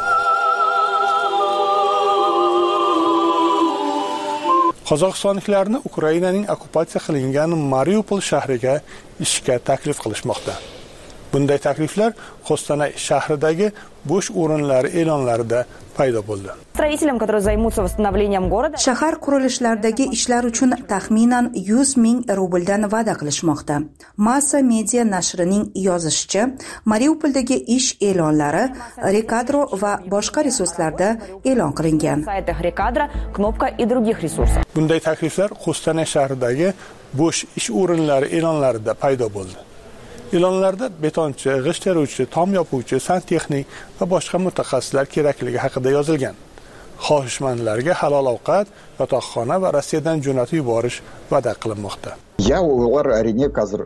S6: Qozog'istonliklarni Ukrainaning okupatsiya qilingan Mariupol shahriga ishga taklif qilishmoqda. Bunday takliflar Qo'stanay shahridagi bo'sh o'rinlar e'lonlarida paydo bo'ldi.
S11: Shahar qurilishlaridagi ishlar uchun taxminan 100 ming rubldan va'da qilishmoqda. Massa Media nashrining yozishicha, Mariupoldagi ish e'lonlari Rekadro va boshqa resurslarda e'lon qilingan.
S6: Bunday takliflar Qo'stanay shahridagi bo'sh ish o'rinlari e'lonlarida paydo bo'ldi. E'lonlarda betonchi, g'isht teruvchi, tom yopuvchi, santexnik va boshqa mutaxassislar kerakligi haqida yozilgan. Xohishmandlarga halol ovqat, yotoqxona va Rossiyadan jo'natib yuborish va'da qilinmoqda.
S18: Ular әрине қазір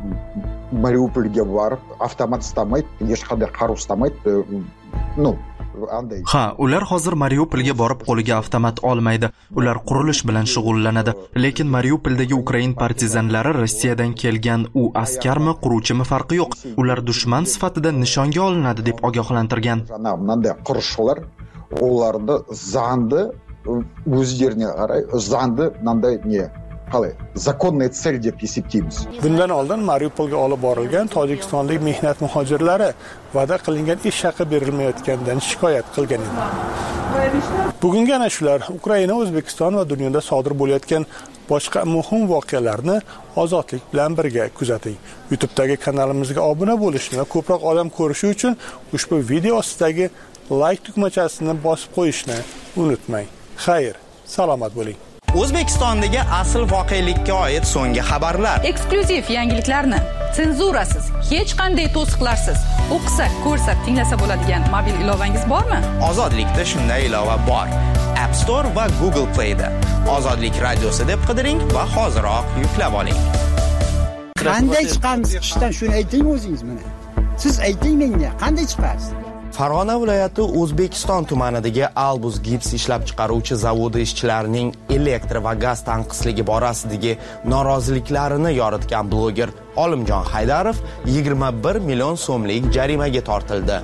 S18: Mariupolga borib, avtomat istamайды, hech qanday qaror istamайды.
S1: Ha, ular hozir Mariupolga borib qo'liga avtomat olmaydi. Ular qurilish bilan shug'ullanadi. Lekin Mariupoldagi Ukrain partizanlari Rossiyadan kelgan u askarmi, quruvchimi farqi yo'q. Ular dushman sifatida nishonga olinadi deb ogohlantirgan.
S18: Bunday qurishlar ularni zandi o'zlariga qaray, zandi bunday ne qalay zakonniy tsel deb hisoblaymiz.
S6: Bundan oldin Mariupolga olib borilgan tojikistonlik mehnat muhojirlari va'da qilingan ish haqi berilmayotganidan shikoyat qilgan edi. Bugungi ana shular Ukraina, O'zbekiston va dunyoda sodir bo'layotgan boshqa muhim voqealarni ozodlik bilan birga kuzating. YouTube'dagi kanalimizga obuna bo'lishni va ko'proq odam ko'rishi uchun ushbu video ostidagi like tugmachasini bosib qo'yishni unutmang. Xayr, salomat bo'ling.
S19: O'zbekistondagi asl voqelikka oid so'nggi xabarlar.
S2: Eksklyuziv yangiliklarni senzurasiz, hech qanday to'siqlarsiz o'qisa, ko'rsa, tinglasa bo'ladigan mobil ilovangiz bormi?
S19: Ozodlikda shunday ilova bor. App Store va Google Play'da. Ozodlik radiosi deb qidiring va hoziroq yuklab oling.
S20: Qanday chiqamiz qishdan shuni ayting o'zingiz mana. Siz ayting menga, qanday chiqasiz?
S19: Farg'ona viloyati O'zbekiston tumanidagi Albus gips ishlab chiqaruvchi zavodi ishchilarining elektr va gaz tanqisligi borasidagi noroziliklarini yoritgan bloger Olimjon Haydarov 21 million so'mlik jarimaga tortildi.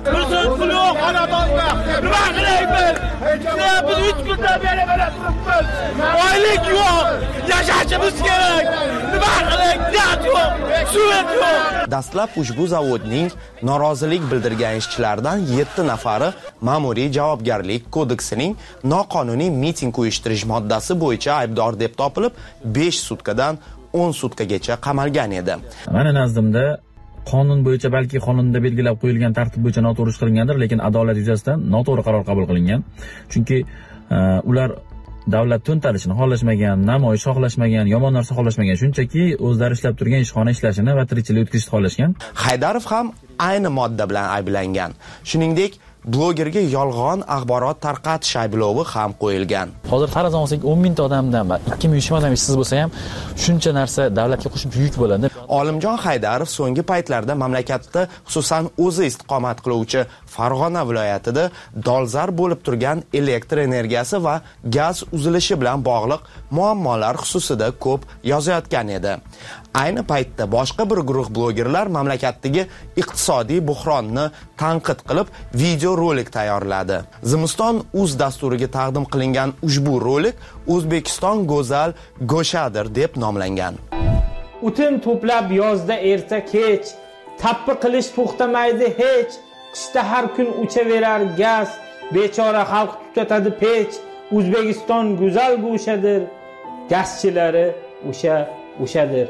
S21: Biz 3 kundan beri beramiz. Oylik yo'q, yashashimiz kerak. Nima qilaylik? Gaz yo'q, suv yo'q.
S19: Dastlab ushbu zavodning norozilik bildirgan ishchilardan 7 nafari ma'muriy javobgarlik kodeksining noqonuniy miting uyushtirish moddasi bo'yicha aybdor deb topilib, 5 sutkadan 10 sutkagacha qamalgan edi.
S22: Mana nazdimda qonun bo'yicha balki qonunda belgilab qo'yilgan tartib bo'yicha noto'g'ri ish qilingandir, lekin adolat yuzasidan noto'g'ri qaror qabul qilingan. Chunki ular davlat to'ntarishini xohlashmagan, namoyish xohlashmagan, yomon narsa xohlashmagan, shunchaki o'zlari ishlab turgan ishxona ishlashini va tirikchilik o'tkazishni xohlashgan.
S19: Haydarov ham ayni modda bilan ayblangan. Shuningdek, blogerga yolg'on axborot tarqatish ayblovi ham qo'yilgan.
S22: Hozir faraz olsak 10 mingta odamdan va 2000 odam ishsiz bo'lsa ham shuncha narsa davlatga qo'shib yuk bo'ladi.
S19: Olimjon Haydarov so'nggi paytlarda mamlakatda, xususan o'zi istiqomat qiluvchi Farg'ona viloyatida dolzarb bo'lib turgan elektr energiyasi va gaz uzilishi bilan bog'liq muammolar xususida ko'p yozayotgan edi. Ayni paytda boshqa bir guruh blogerlar mamlakatdagi iqtisodiy buhronni tanqid qilib, video rolik tayyorladi. Zimiston.uz dasturiga taqdim qilingan ushbu rolik O'zbekiston go'zal go'shadir deb nomlangan.
S23: O'tin to'plab yozda erta kech, tappi qilish to'xtamaydi hech, qishda har kun uchaverar gaz, bechora xalq tutatadi pech. O'zbekiston go'zal go'shadir, gazchilari o'shadir.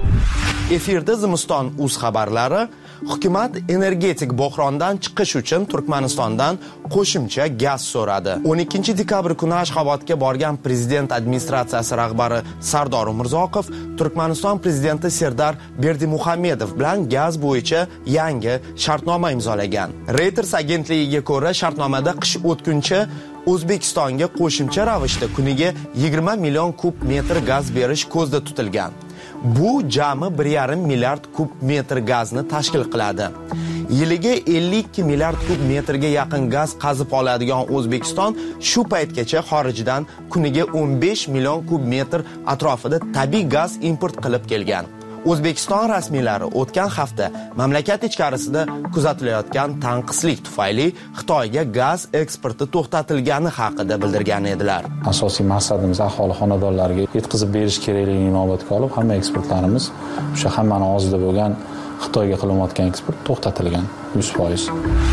S19: Efirda Zimiston.uz xabarlari. Hukumat energetik bo'hrondan chiqish uchun Turkmanistondan qo'shimcha gaz so'radi. 12 dekabr kuni Ashxobodga borgan prezident administratsiyasi rahbari Sardor Umurzoqov Turkmaniston prezidenti Serdar Berdimuhamedov bilan gaz bo'yicha yangi shartnoma imzolagan. Reuters agentligiga ko'ra, shartnomada qish o'tguncha O'zbekistonga qo'shimcha ravishda kuniga 20 million kub metr gaz berish ko'zda tutilgan. Bu jami 1,5 milliard kub metr gazni tashkil qiladi. Yiliga 52 milliard kub metrga yaqin gaz qazib oladigan O'zbekiston shu paytgacha xorijdan kuniga 15 million kub metr atrofida tabiiy gaz import qilib kelgan. O'zbekiston rasmiylari o'tgan hafta mamlakat ichkarisida kuzatilayotgan tanqislik tufayli Xitoyga gaz eksporti to'xtatilgani haqida bildirgan edilar.
S24: Asosiy maqsadimiz aholi xonadonlariga yetkazib berish kerakligini inobatga olib, hamma eksportlarimiz o'sha hammani og'zida bo'lgan Xitoyga qilinayotgan eksport to'xtatilgan 100%.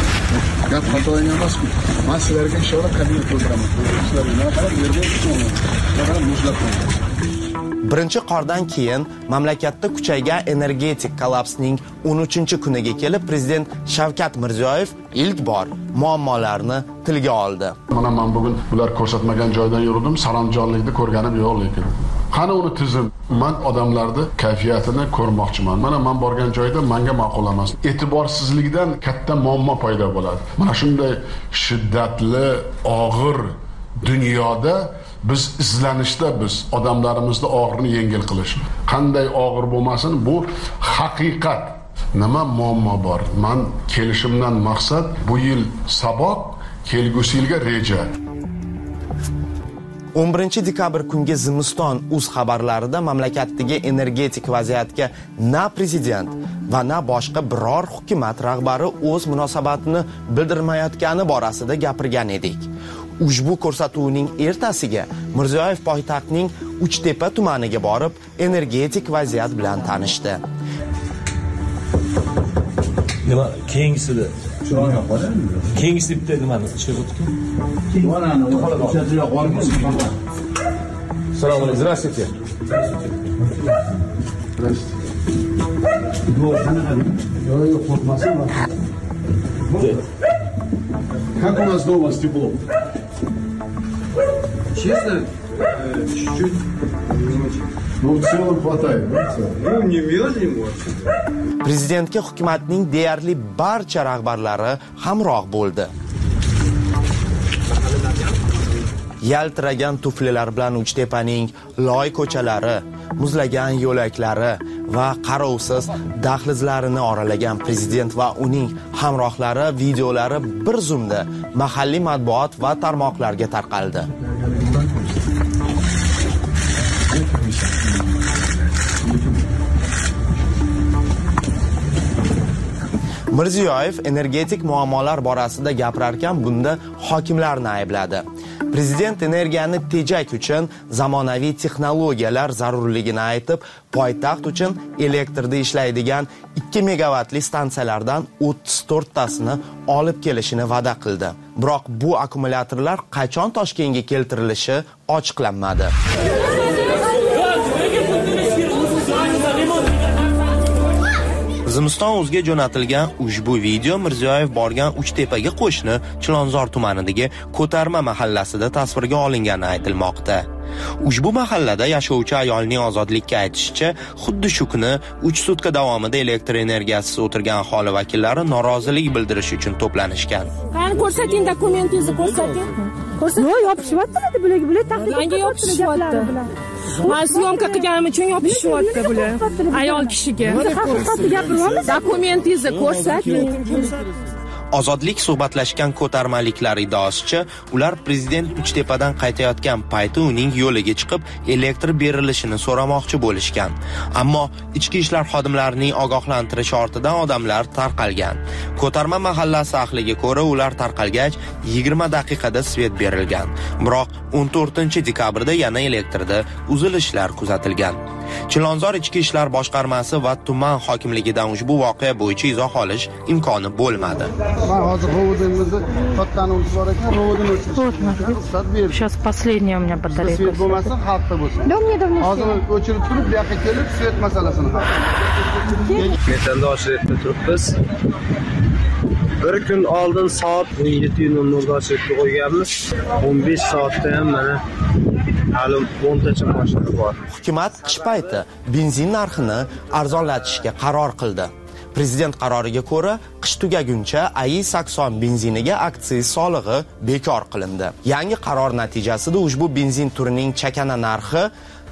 S25: Gap xatoyini emasmi? Men sizlarga inshaalloh kabinet qo'ydiraman. Sizlarga qarab yerga mushtlab qo'yaman.
S19: Birinchi qordan keyin mamlakatda kuchaygan energetik kollapsning 13-kuniga kelib prezident Shavkat Mirziyoyev ilk bor muammolarni tilga oldi.
S25: Mana men bugun ular ko'rsatmagan joydan yurdim, saramjonlikni ko'rganim yo'q lekin. Qani uni tizim? Men odamlarni kayfiyatini ko'rmoqchiman. Mana men borgan joyda menga ma'qul emas. E'tiborsizlikdan katta muammo paydo bo'ladi. Mana shunday shiddatli, og'ir dunyoda biz izlanishda biz odamlarimizni og'irini yengil qilish. Qanday og'ir bo'lmasin, bu haqiqat. Nima muammo bor? Men kelishimdan maqsad bu yil saboq kelgusi yilga reja.
S19: 11 dekabr kungi Zimiston uz xabarlarida mamlakatdagi energetik vaziyatga na prezident va na boshqa biror hukumat rahbari o'z munosabatini bildirmayotgani borasida gapirgan edik. Ushbu ko'rsatuvning ertasiga Mirziyoyev poytaxtning Uchtepa tumaniga borib, energetik vaziyat bilan tanishdi.
S22: Nima keyingisida keyingisi bitta nimani chiqibdi? Assalomu alaykum. Здравствуйте.
S25: Как у нас дома с теплом?
S3: Честно, чуть-чуть.
S25: Ну, в целом хватает, да?
S3: Ну, не мерзнем вообще.
S19: Prezidentga hukumatning deyarli barcha rahbarlari hamroh bo'ldi. Yaltiragan tuflilar bilan Uchtepaning loy ko'chalari, muzlagan yo'laklari va qarovsiz dahlizlarini oralagan prezident va uning hamrohlari videolari bir zumda mahalliy matbuot va tarmoqlarga tarqaldi. Mirziyoyev energetik muammolar borasida gapirarkan bunda hokimlarni aybladi. Prezident energiyani tejak uchun zamonaviy texnologiyalar zarurligini aytib, poytaxt uchun elektrda ishlaydigan 2 megavatli stansiyalardan 34 tasini olib kelishini va'da qildi. Biroq bu akkumulyatorlar qachon Toshkentga keltirilishi ochiqlanmadi. Zimiston o'zga jo'natilgan ushbu video Mirziyoyev borgan Uchtepaga qo'shni Chilonzor tumanidagi Ko'tarma mahallasida tasvirga olingani aytilmoqda. Ushbu mahallada yashovchi ayolning ozodlikka aytishicha, xuddi shu kuni 3 sutka davomida elektr energiyasiz o'tirgan aholi vakillari norozilik bildirish uchun to'planishgan.
S5: Qani ko'rsating, dokumentingizni ko'rsating.
S8: Yo'q, yopishyapti, bular taxliga
S5: yopishyapti. Men syomka qilganim uchun yopishyapti bular. Ayol kishiga.
S8: Haqiqatni gapiryapmiz.
S5: Dokumentingizni ko'rsating.
S19: Ozodlik suhbatlashgan ko'tarmaliklar iddaosicha, ular prezident Uchtepadan qaytayotgan payti uning yo'liga chiqib, elektr berilishini so'ramoqchi bo'lishgan. Ammo ichki ishlar xodimlarining ogohlantirishi ortidan odamlar tarqalgan. Ko'tarma mahallasi ahliga ko'ra, ular tarqalgach 20 daqiqada svet berilgan. Biroq 14 dekabrda yana elektrda uzilishlar kuzatilgan. Chilonzor ichki ishlar boshqarmasi va tuman hokimligidan ushbu voqea bo'yicha izoh olish imkoni bo'lmadi.
S3: Men hozir rovodimizni kattani o'chish bor ekan, rovodini o'chirish.
S8: Сейчас последняя у меня батарейка.
S3: Svet bo'lmasa, xalqda bo'lsin. Hozir o'chirib turib, bu yoqqa kelib, svet masalasini hal qilamiz.
S9: Metandoshlikda turibmiz. Bir kun oldin soat 17:00 svetga qo'yganmiz. 15 soatda ham mana hali 10 tacha mashina bor.
S19: Hukumat qish payti benzin narxini arzonlatishga qaror qildi. Prezident qaroriga ko'ra, qish tugaguncha AI-80 benziniga aksiz solig'i bekor qilindi. Yangi qaror natijasida ushbu benzin turining chakana narxi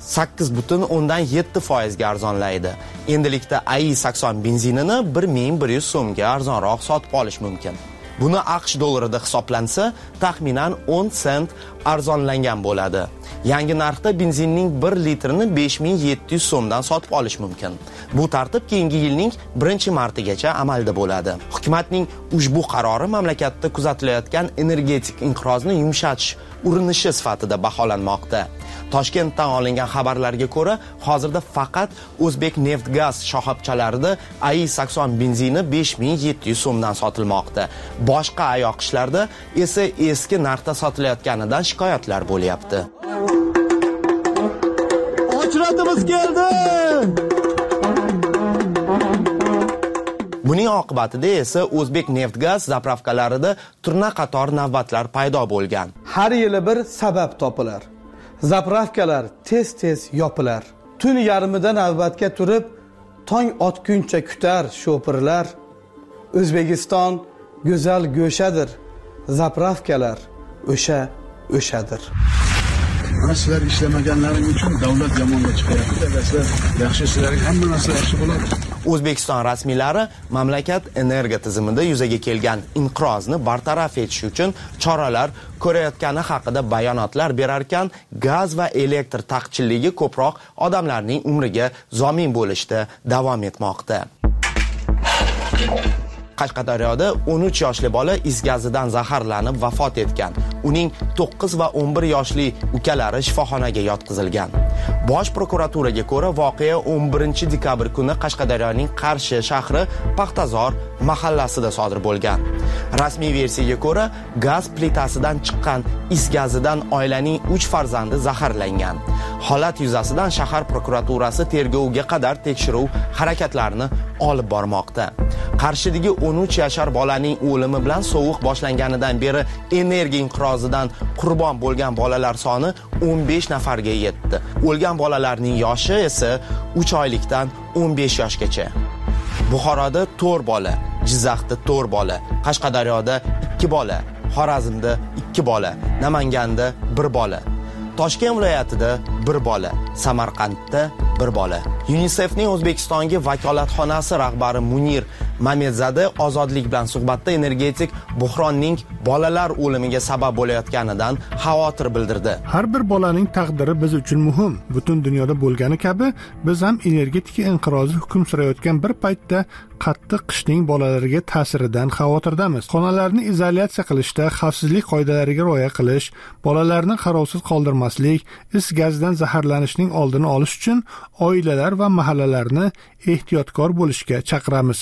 S19: 8,7% ga arzonlaydi. Endilikda AI-80 benzinini 1100 so'mga arzonroq sotib olish mumkin. Buni AQSh dollarida hisoblansa, taxminan 10 sent arzonlangan bo'ladi. Yangi narxda benzinning 1 litrini 5700 so'mdan sotib olish mumkin. Bu tartib keyingi yilning 1-martigacha amalda bo'ladi. Hukumatning ushbu qarori mamlakatda kuzatilayotgan energetik inqirozni yumshatish urinishi sifatida baholanmoqda. Toshkentdan olingan xabarlarga ko'ra, hozirda faqat O'zbek neft-gaz shoxobchalarida AI-80 benzini 5700 so'mdan sotilmoqda. Boshqa ayoqishlarda esa eski narxda sotilayotganidan shikoyatlar bo'lyapti.
S21: Ochratimiz keldi.
S19: Buning oqibatida esa O'zbek neft-gaz zapravkalarida turna qator navbatlar paydo bo'lgan.
S10: Har yili bir sabab topilar. Zapravkalar tez-tez yopilar. Tun yarmida navbatga turib, tong otguncha kutar sho'pirlar. O'zbekiston go'zal go'shadir. Zapravkalar o'shadir.
S25: Mana sizlar ishlamaganlaring uchun davlat yomonga chiqyapti. Sizlar yaxshi ishlaring, hamma narsa yaxshi bo'ladi.
S19: O'zbekiston rasmiylari mamlakat energiya tizimida yuzaga kelgan inqirozni bartaraf etish uchun choralar ko'rayotgani haqida bayonotlar berar ekan, gaz va elektr taqchilligi ko'proq odamlarning umriga zomin bo'lishda davom etmoqda. Qashqadaryoda 13 yoshli bola is gazidan zaharlanib vafot etgan. Uning 9 va 11 yoshli ukalari shifoxonaga yotqizilgan. Bosh prokuraturaga ko'ra, voqea 11 dekabr kuni Qashqadaryoning Qarshi shahri Paxtazor mahallasida sodir bo'lgan. Rasmiy versiyaga ko'ra, gaz plitasidan chiqqan is gazidan oilaning 3 farzandi zaharlangan. Holat yuzasidan shahar prokuraturasi tergovga qadar tekshiruv harakatlarini olib bormoqda. Qarshidagi 13 yashar bolaning o'limi bilan sovuq boshlanganidan beri energiya inqirozidan qurbon bo'lgan bolalar soni 15 nafarga yetdi. O'lgan bolalarning yoshi esa 3 oylikdan 15 yoshgacha. Buxoroda 4 bola, Jizzaxda 4 bola, Qashqadaryoda 2 bola, Xorazmda 2 bola, Namanganda 1 bola, Toshkent viloyatida 1 bola, Samarqandda 1 bola. UNICEFning O'zbekistonga vakolatxonasi rahbari Munir Mamedzada ozodlik bilan suhbatda energetik buhronning bolalar o'limiga sabab bo'layotganidan xavotir bildirdi.
S6: Har bir bolaning taqdiri biz uchun muhim. Butun dunyoda bo'lgani kabi, biz ham energetika inqirozi hukm surayotgan bir paytda qattiq qishning bolalarga ta'siridan xavotirdamiz. Xonalarni izolyatsiya qilishda xavfsizlik qoidalariga rioya qilish, bolalarni qarovsiz qoldirmaslik, is gazidan zaharlanishning oldini olish uchun oilalar va mahallalarni ehtiyotkor bo'lishga chaqiramiz.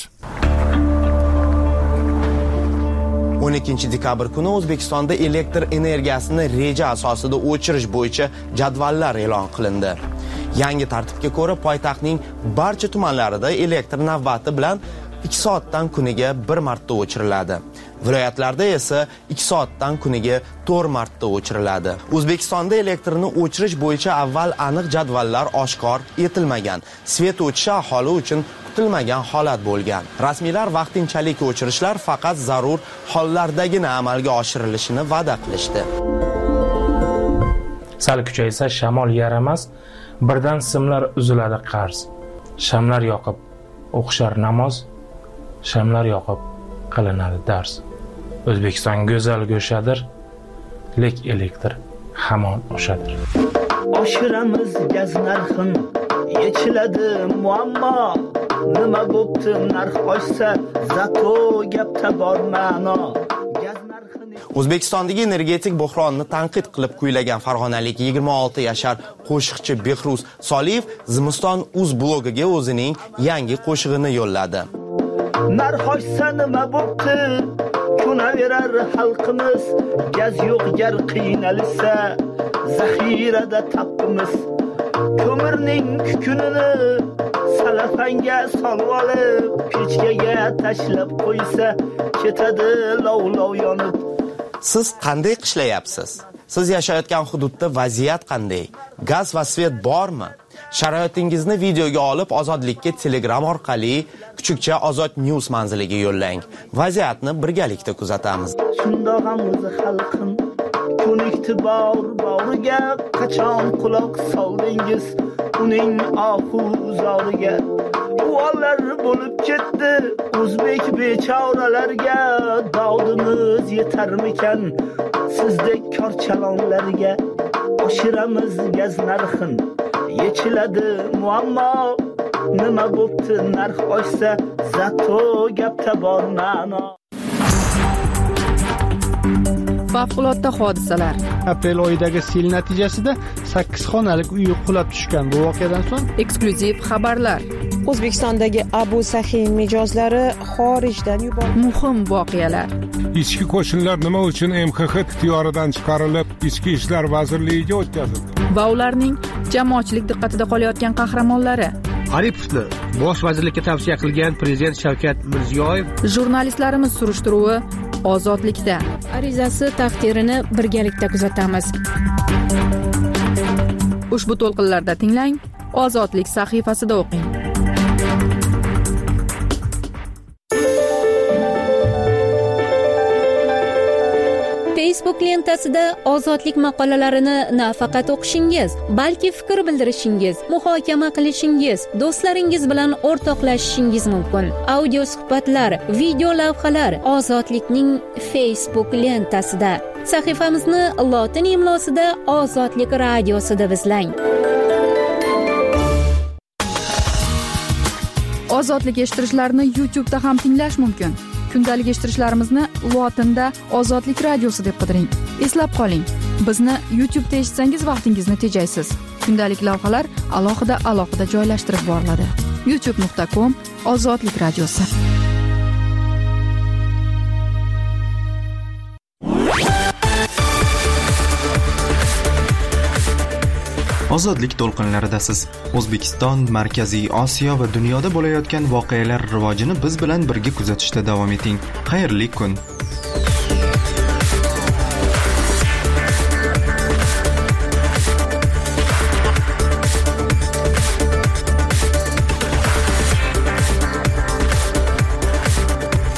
S19: 12 dekabr kuni O'zbekistonda elektr energiyasini reja asosida o'chirish bo'yicha jadvallar e'lon qilindi. Yangi tartibga ko'ra, poytaxtning barcha tumanlarida elektr navbati bilan 2 soatdan kuniga 1 marta o'chiriladi. Viloyatlarda esa 2 soatdan kuniga 4 marta o'chiriladi. O'zbekistonda elektrni o'chirish bo'yicha avval aniq jadvallar oshkor etilmagan. Svet o'chishi aholi uchun kutilmagan holat bo'lgan. Rasmiylar vaqtinchalik o'chirishlar faqat zarur hollardagina amalga oshirilishini va'da qilishdi.
S23: Sal kuchaysa shamol yaramas, birdan simlar uziladi qarz. Shamlar yoqib o'qishar namoz, shamlar yoqib qilinadi dars. O'zbekiston go'zal go'shadir, lek elektr hamon o'shadir.
S4: Oshiramiz gaz narxin, yechiladi muammo. Nima bo'pti narx oshsa, zato gapda bor ma'no.
S19: O'zbekistondagi energetik buhronni tanqid qilib kuylagan farg'onalik 26 yashar qo'shiqchi Behruz Soliyev Zimiston uz blogiga o'zining yangi qo'shig'ini yo'lladi.
S4: Narx oshsa nima bo'pti? Kunaverar xalqimiz, gaz yo'q gar qiynalsa, zaxirada tapimiz. Ko'mirning kukunini salafanga solib olib, pechkaga tashlab qo'ysa, ketadi lov-lov yonib.
S19: Siz qanday qishlayapsiz? Siz yashayotgan hududda vaziyat qanday? Gaz va svet bormi? Sharoitingizni videoga olib Ozodlikka Telegram orqali kuchukcha Ozod News manziliga yo'llang. Vaziyatni birgalikda kuzatamiz.
S4: Shundoq ham o'zi xalqim, ko'nikti bor-boriga qachon quloq soldingiz uning ohu-zoriga. Uollar bo'lib ketdi o'zbek bechoralarga, dodimiz yetarmikan sizdek korchalonlarga. Oshiramiz gaz narxin, yechiladi muammo. Nima bo'pti narx oshsa, zato gapda bor ma'no.
S2: Favqulodda hodisalar.
S6: Aprel oyidagi sel natijasida 8 xonalik uy qulab tushgan. Bu voqeadan so'ng
S2: eksklyuziv xabarlar.
S5: O'zbekistondagi Abu Sahiy mijozlari xorijdan yuborildi.
S2: Muhim voqealar.
S7: Ichki qo'shinlar nima uchun MXX ixtiyoridan chiqarilib, Ichki ishlar vazirligiga o'tkazildi?
S2: Va ularning jamoatchilik diqqatida qolayotgan qahramonlari.
S12: Aripovni bosh vazirlikka tavsiya qilgan prezident Shavkat Mirziyoyev.
S2: Jurnalistlarimiz surishtiruvi Ozodlikda.
S5: Arizasi taqdirini birgalikda kuzatamiz.
S2: Ushbu to'lqinlarda tinglang, Ozodlik sahifasida o'qing.
S13: Facebook lentasida ozodlik maqolalarini nafaqat o'qishingiz, balki fikr bildirishingiz, muhokama qilishingiz, do'stlaringiz bilan o'rtoqlashishingiz mumkin. Audio suhbatlar, video lavhalar ozodlikning Facebook lentasida. Sahifamizni lotin imlosida Ozodlik radiosida izlang.
S2: Ozodlik eshittirishlarni YouTube'da ham tinglash mumkin. Kundalik eshittirishlarimizni lotinda Ozodlik radiosi deb qidiring. Eslab qoling, bizni YouTube'da eshitsangiz vaqtingizni tejaysiz. Kundalik lavhalar alohida joylashtirib boriladi. youtube.com Ozodlik radiosi.
S1: Ozodlik to'lqinlaridasiz. O'zbekiston, Markaziy Osiyo va dunyoda bo'layotgan voqealar rivojini biz bilan birga kuzatishda davom eting. Xayrli kun.